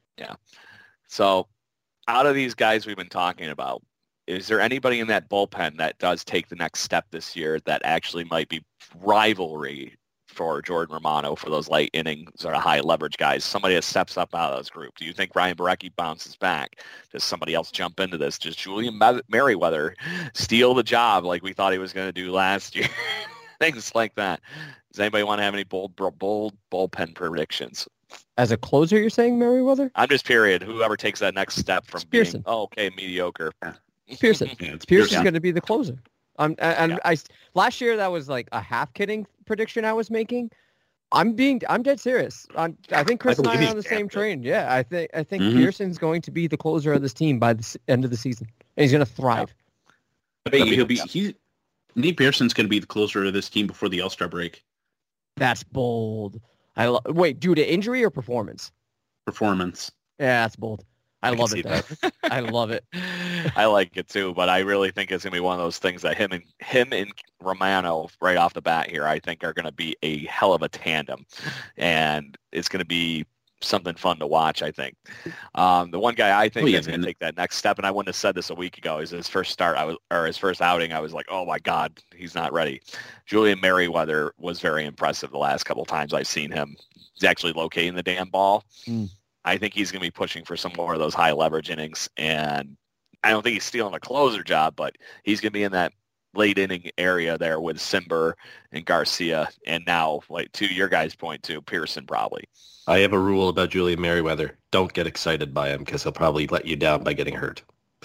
So, out of these guys we've been talking about, is there anybody in that bullpen that does take the next step this year that actually might be rivalry for Jordan Romano for those late inning sort of high leverage guys? Somebody that steps up out of this group. Do you think Ryan Borucki bounces back? Does somebody else jump into this? Does Julian Merriweather steal the job like we thought he was going to do last year? Things like that. Does anybody want to have any bold bullpen predictions? As a closer, you're saying Merriweather? I'm just period. Whoever takes that next step from It's being, Pearson. okay, mediocre. Pearson. Yeah, it's Pearson's Yeah. going to be the closer. I last year that was like a half kidding prediction I was making. I'm dead serious. I think Chris and I believe are on you. the same train. Yeah, I think Mhm. Pearson's going to be the closer of this team by the end of the season, and he's going to thrive. I bet you Nate Pearson's going to be the closer of this team before the All-Star break. That's bold. Wait, due to injury or performance? Performance. Yeah, that's bold. I can love see it though. I love it. I like it too, but I really think it's gonna be one of those things that him and Romano right off the bat here, I think are gonna be a hell of a tandem, and it's gonna be something fun to watch. I think the one guy I think that's gonna take that next step, and I wouldn't have said this a week ago, is his first start. His first outing. I was like, oh my god, he's not ready. Julian Merriweather was very impressive the last couple of times I've seen him. He's actually locating the damn ball. I think he's going to be pushing for some more of those high leverage innings, and I don't think he's stealing a closer job, but he's going to be in that late inning area there with Simber and Garcia, and now, like to your guys' point too, Pearson probably. I have a rule about Julian Merriweather. Don't get excited by him because he'll probably let you down by getting hurt.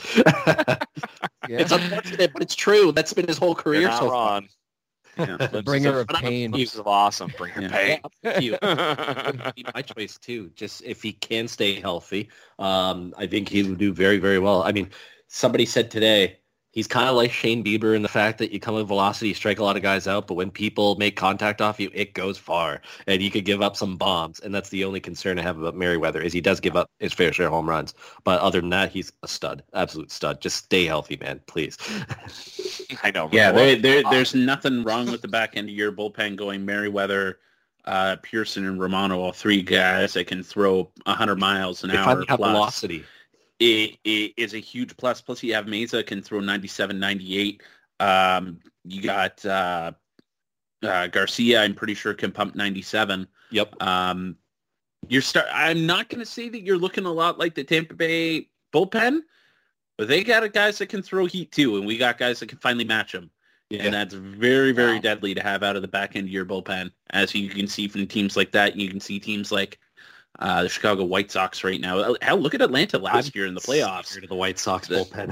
It's unfortunate, but it's true. That's been his whole career You're not so far. wrong. Yeah. Limbs Bringer is- of pain. Limbs is awesome. Bringer of pain. Thank you. Would be my choice too. Just if he can stay healthy, I think he would do very, very well. I mean, somebody said today he's kind of like Shane Bieber in the fact that you come with velocity, you strike a lot of guys out, but when people make contact off you, it goes far, and you could give up some bombs. And that's the only concern I have about Merriweather is he does give up his fair share of home runs, but other than that, he's a stud, absolute stud. Just stay healthy, man, please. I know. Yeah, there's nothing wrong with the back end of your bullpen going Merriweather, Pearson, and Romano, all three guys that can throw 100 miles an They hour finally have plus. velocity. It is a huge plus. Plus, you have Meza can throw 97, 98. You got Garcia, I'm pretty sure, can pump 97. Yep. I'm not going to say that you're looking a lot like the Tampa Bay bullpen, but they got guys that can throw heat too, and we got guys that can finally match them. Yeah. And that's very, very Wow. deadly to have out of the back end of your bullpen. As you can see from teams like that, you can see teams like the Chicago White Sox right now. Hell, look at Atlanta last year in the playoffs. Scared of the White Sox bullpen.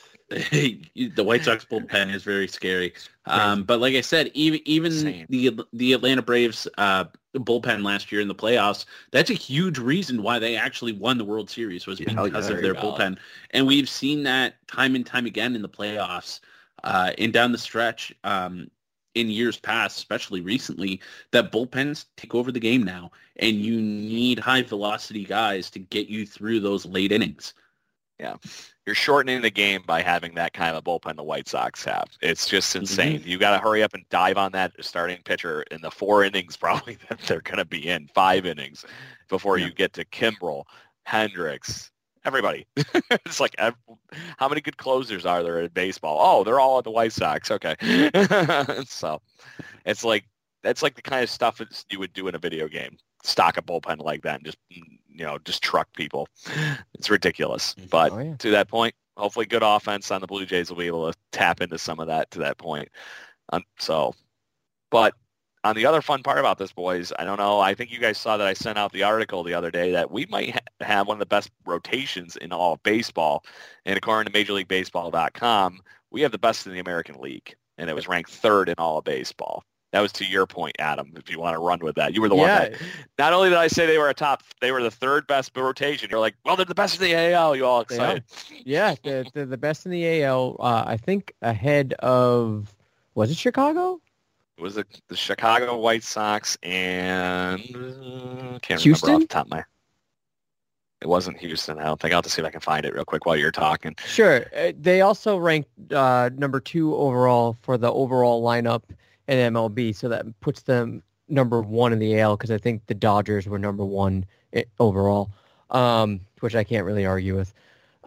The White Sox bullpen is very scary. But like I said, even Insane. the Atlanta Braves bullpen last year in the playoffs, that's a huge reason why they actually won the World Series was Yeah, because of very their valid. bullpen. And we've seen that time and time again in the playoffs and down the stretch in years past, especially recently, that bullpens take over the game now. And you need high velocity guys to get you through those late innings. You're shortening the game by having that kind of bullpen the White Sox have. It's just insane. You got to hurry up and dive on that starting pitcher in the 4 innings probably that they're going to be in, 5 innings before you get to Kimbrel, Hendricks, everybody. It's like, how many good closers are there in baseball? Oh, they're all at the White Sox. Okay. So it's like, that's like the kind of stuff you would do in a video game. Stock a bullpen like that and just truck people. It's ridiculous. But Oh, yeah. to that point, hopefully good offense on the Blue Jays will be able to tap into some of that to that point. But on the other fun part about this, boys, I don't know. I think you guys saw that I sent out the article the other day that we might have one of the best rotations in all of baseball. And according to MajorLeagueBaseball.com, we have the best in the American League. And it was ranked third in all of baseball. That was to your point, Adam, if you want to run with that. You were the one that, not only did I say they were they were the third best rotation. You're like, well, they're the best in the AL. You all excited. Yeah, they're the best in the AL. I think ahead of, was it Chicago? It was the Chicago White Sox and can't Houston? remember off the top of my. It wasn't Houston. I don't think. I'll have to see if I can find it real quick while you're talking. Sure. They also ranked number 2 overall for the overall lineup in MLB, so that puts them number 1 in the AL because I think the Dodgers were number 1 overall, which I can't really argue with.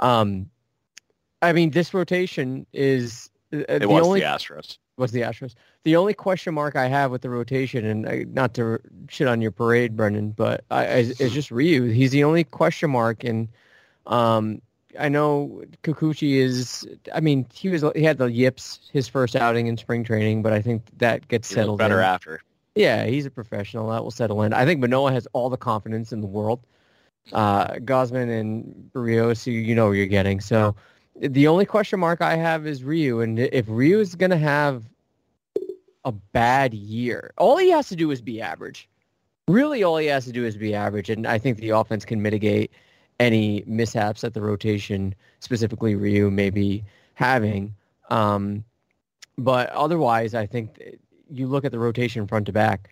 I mean, this rotation is the Astros. Was the Astros. The only question mark I have with the rotation, and not to shit on your parade, Brendan, but is just Ryu. He's the only question mark, and I know Kikuchi is. I mean, he had the yips his first outing in spring training, but I think that gets settled better in. After. Yeah, he's a professional. That will settle in. I think Manoah has all the confidence in the world. Gosman and Barrios, you know what you're getting. So the only question mark I have is Ryu, and if Ryu is going to have a bad year, all he has to do is be average. Really, all he has to do is be average, and I think the offense can mitigate any mishaps that the rotation, specifically Ryu, may be having. But otherwise, I think you look at the rotation front to back,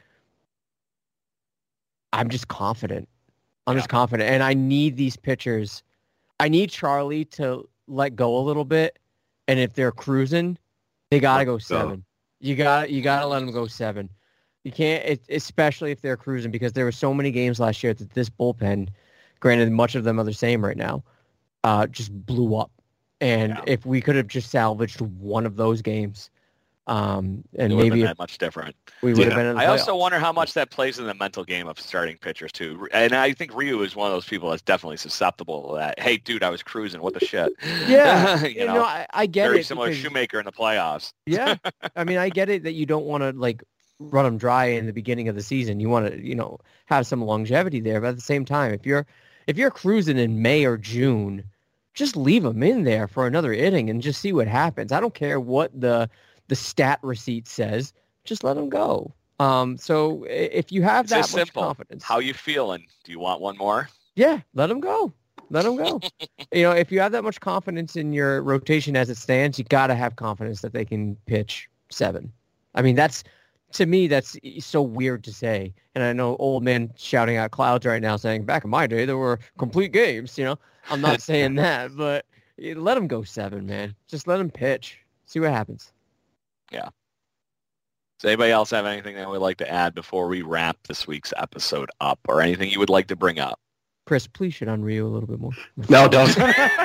I'm just confident. I'm just confident, and I need these pitchers. I need Charlie to let go a little bit, and if they're cruising, they gotta go 7. You gotta let them go 7. You can't, especially if they're cruising, because there were so many games last year that this bullpen, granted much of them are the same right now, just blew up. And if we could have just salvaged one of those games, and it would maybe have been much different. We would have been in the I playoffs. also wonder how much that plays in the mental game of starting pitchers too. And I think Ryu is one of those people that's definitely susceptible to that. Hey, dude, I was cruising. What the shit? Yeah, you know, I get very it. Similar to Shoemaker in the playoffs. Yeah, I mean, I get it that you don't want to like run them dry in the beginning of the season. You want to, have some longevity there. But at the same time, if you're cruising in May or June, just leave them in there for another inning and just see what happens. I don't care what the stat receipt says. Just let them go. So if you have that much confidence, how you feeling? Do you want one more? Yeah, let them go. Let them go. If you have that much confidence in your rotation as it stands, you got to have confidence that they can pitch 7. I mean, to me, that's so weird to say. And I know old man shouting out clouds right now saying, back in my day, there were complete games. I'm not saying that, but let them go 7, man. Just let them pitch. See what happens. Yeah. Does anybody else have anything they would like to add before we wrap this week's episode up, or anything you would like to bring up? Chris, please shit on Ryu a little bit more. No, don't.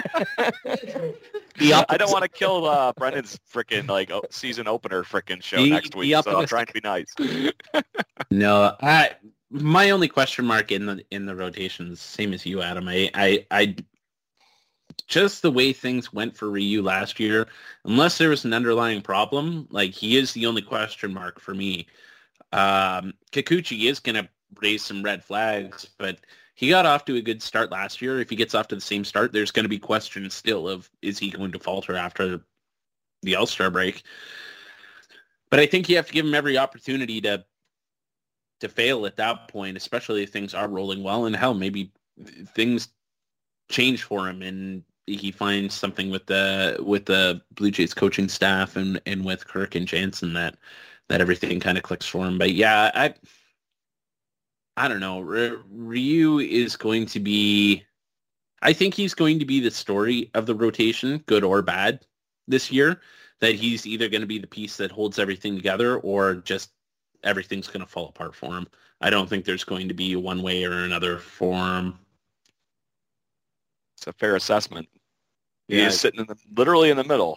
I don't want to kill Brendan's freaking season opener freaking show next week, so I'm trying to be nice. No, my only question mark in the rotation is the same as you, Adam. I just the way things went for Ryu last year, unless there was an underlying problem, he is the only question mark for me. Kikuchi is going to raise some red flags, but he got off to a good start last year. If he gets off to the same start, there's going to be questions still of, is he going to falter after the All-Star break? But I think you have to give him every opportunity to fail at that point, especially if things are rolling well. And hell, maybe things change for him and he finds something with the Blue Jays coaching staff and with Kirk and Jansen that everything kind of clicks for him. But yeah, I don't know. Ryu is going to be, I think he's going to be the story of the rotation, good or bad, this year. That he's either going to be the piece that holds everything together or just everything's going to fall apart for him. I don't think there's going to be one way or another for him. It's a fair assessment. Yeah. He's sitting literally in the middle.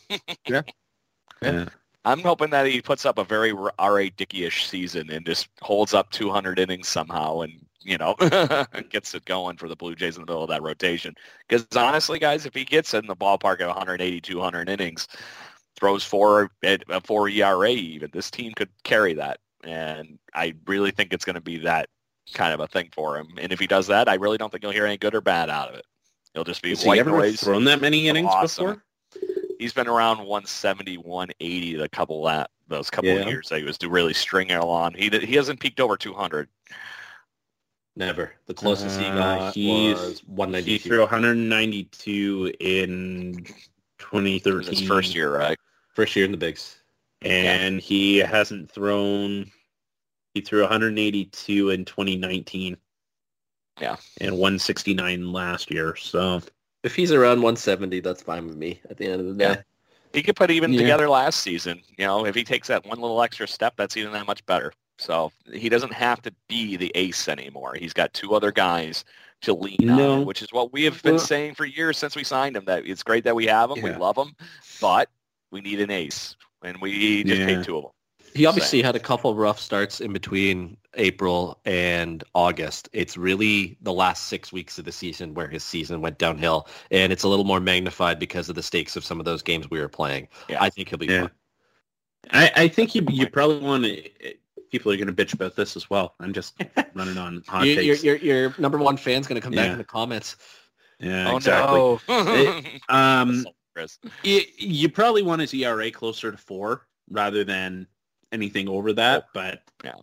Yeah. I'm hoping that he puts up a very R.A. Dickey-ish season and just holds up 200 innings somehow and, gets it going for the Blue Jays in the middle of that rotation. Because honestly, guys, if he gets in the ballpark of 180, 200 innings, throws 4 at a 4 ERA even, this team could carry that And I really think it's going to be that kind of a thing for him. And if he does that, I really don't think you'll hear any good or bad out of it. He'll just be Has white he ever noise. thrown that many innings Awesome. before? He's been around 170, 180 those couple of years that he was really stringing along. He hasn't peaked over 200. Never. The closest he got was 192. He threw 192 in 2013. It was his first year, right? First year in the bigs. And he hasn't thrown... He threw 182 in 2019. Yeah. And 169 last year. So if he's around 170, that's fine with me at the end of the day. Yeah. He could put even together last season. You know, if he takes that one little extra step, that's even that much better. So he doesn't have to be the ace anymore. He's got two other guys to lean on, which is what we have been saying for years since we signed him, that it's great that we have him. Yeah. We love him, but we need an ace, and we just paid two of them. He obviously had a couple rough starts in between April and August. It's really the last 6 weeks of the season where his season went downhill, and it's a little more magnified because of the stakes of some of those games we were playing. Yeah. I think he'll be fine. I think you probably want to... People are going to bitch about this as well. I'm just running on hot takes. Your number one fan's going to come back in the comments. Yeah, exactly. No. You probably want his ERA closer to 4 rather than anything over that, but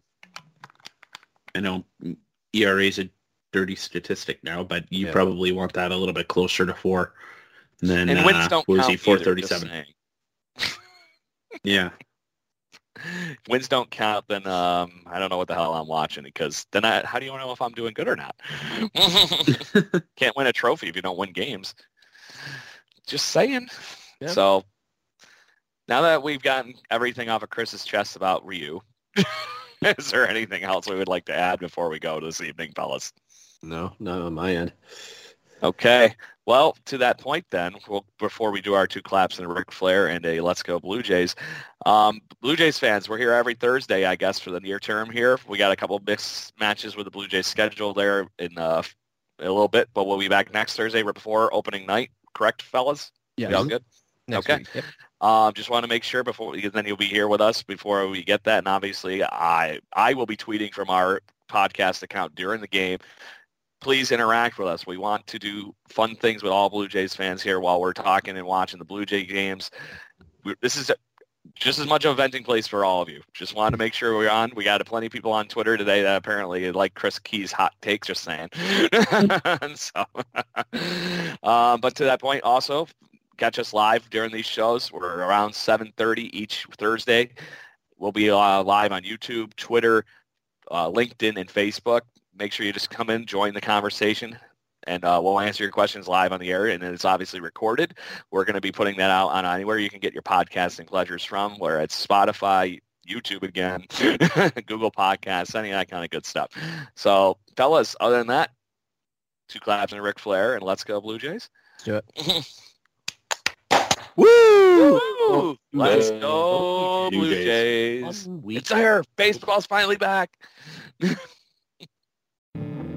I know ERA is a dirty statistic now, but you probably want that a little bit closer to 4 than wins don't count either, 437. Yeah. Wins don't count, then I don't know what the hell I'm watching, because then how do you know if I'm doing good or not? Can't win a trophy if you don't win games. Just saying. Yeah. So now that we've gotten everything off of Chris's chest about Ryu, is there anything else we would like to add before we go this evening, fellas? No, not on my end. Okay. Well, to that point then, before we do our two claps and a Ric Flair and a Let's Go Blue Jays, Blue Jays fans, we're here every Thursday, I guess, for the near term here. We got a couple of mixed matches with the Blue Jays scheduled there in a little bit, but we'll be back next Thursday right before opening night. Correct, fellas? Yeah. Y'all good? Next okay. week, yep. Just want to make sure because then you'll be here with us before we get that. And obviously, I will be tweeting from our podcast account during the game. Please interact with us. We want to do fun things with all Blue Jays fans here while we're talking and watching the Blue Jay games. This is just as much of a venting place for all of you. Just wanted to make sure we're on. We got plenty of people on Twitter today that apparently like Chris Key's hot takes, just saying. So, but to that point, also, catch us live during these shows. We're around 7:30 each Thursday. We'll be live on YouTube, Twitter, LinkedIn, and Facebook. Make sure you just come in, join the conversation, and we'll answer your questions live on the air, and it's obviously recorded. We're going to be putting that out on anywhere you can get your podcasting pleasures from, where it's Spotify, YouTube again, Google Podcasts, any of that kind of good stuff. So, fellas, other than that, two claps and Ric Flair, and let's go Blue Jays. Let's do it. Woo! Woo! Let's go Blue Jays. It's there. Baseball's finally back.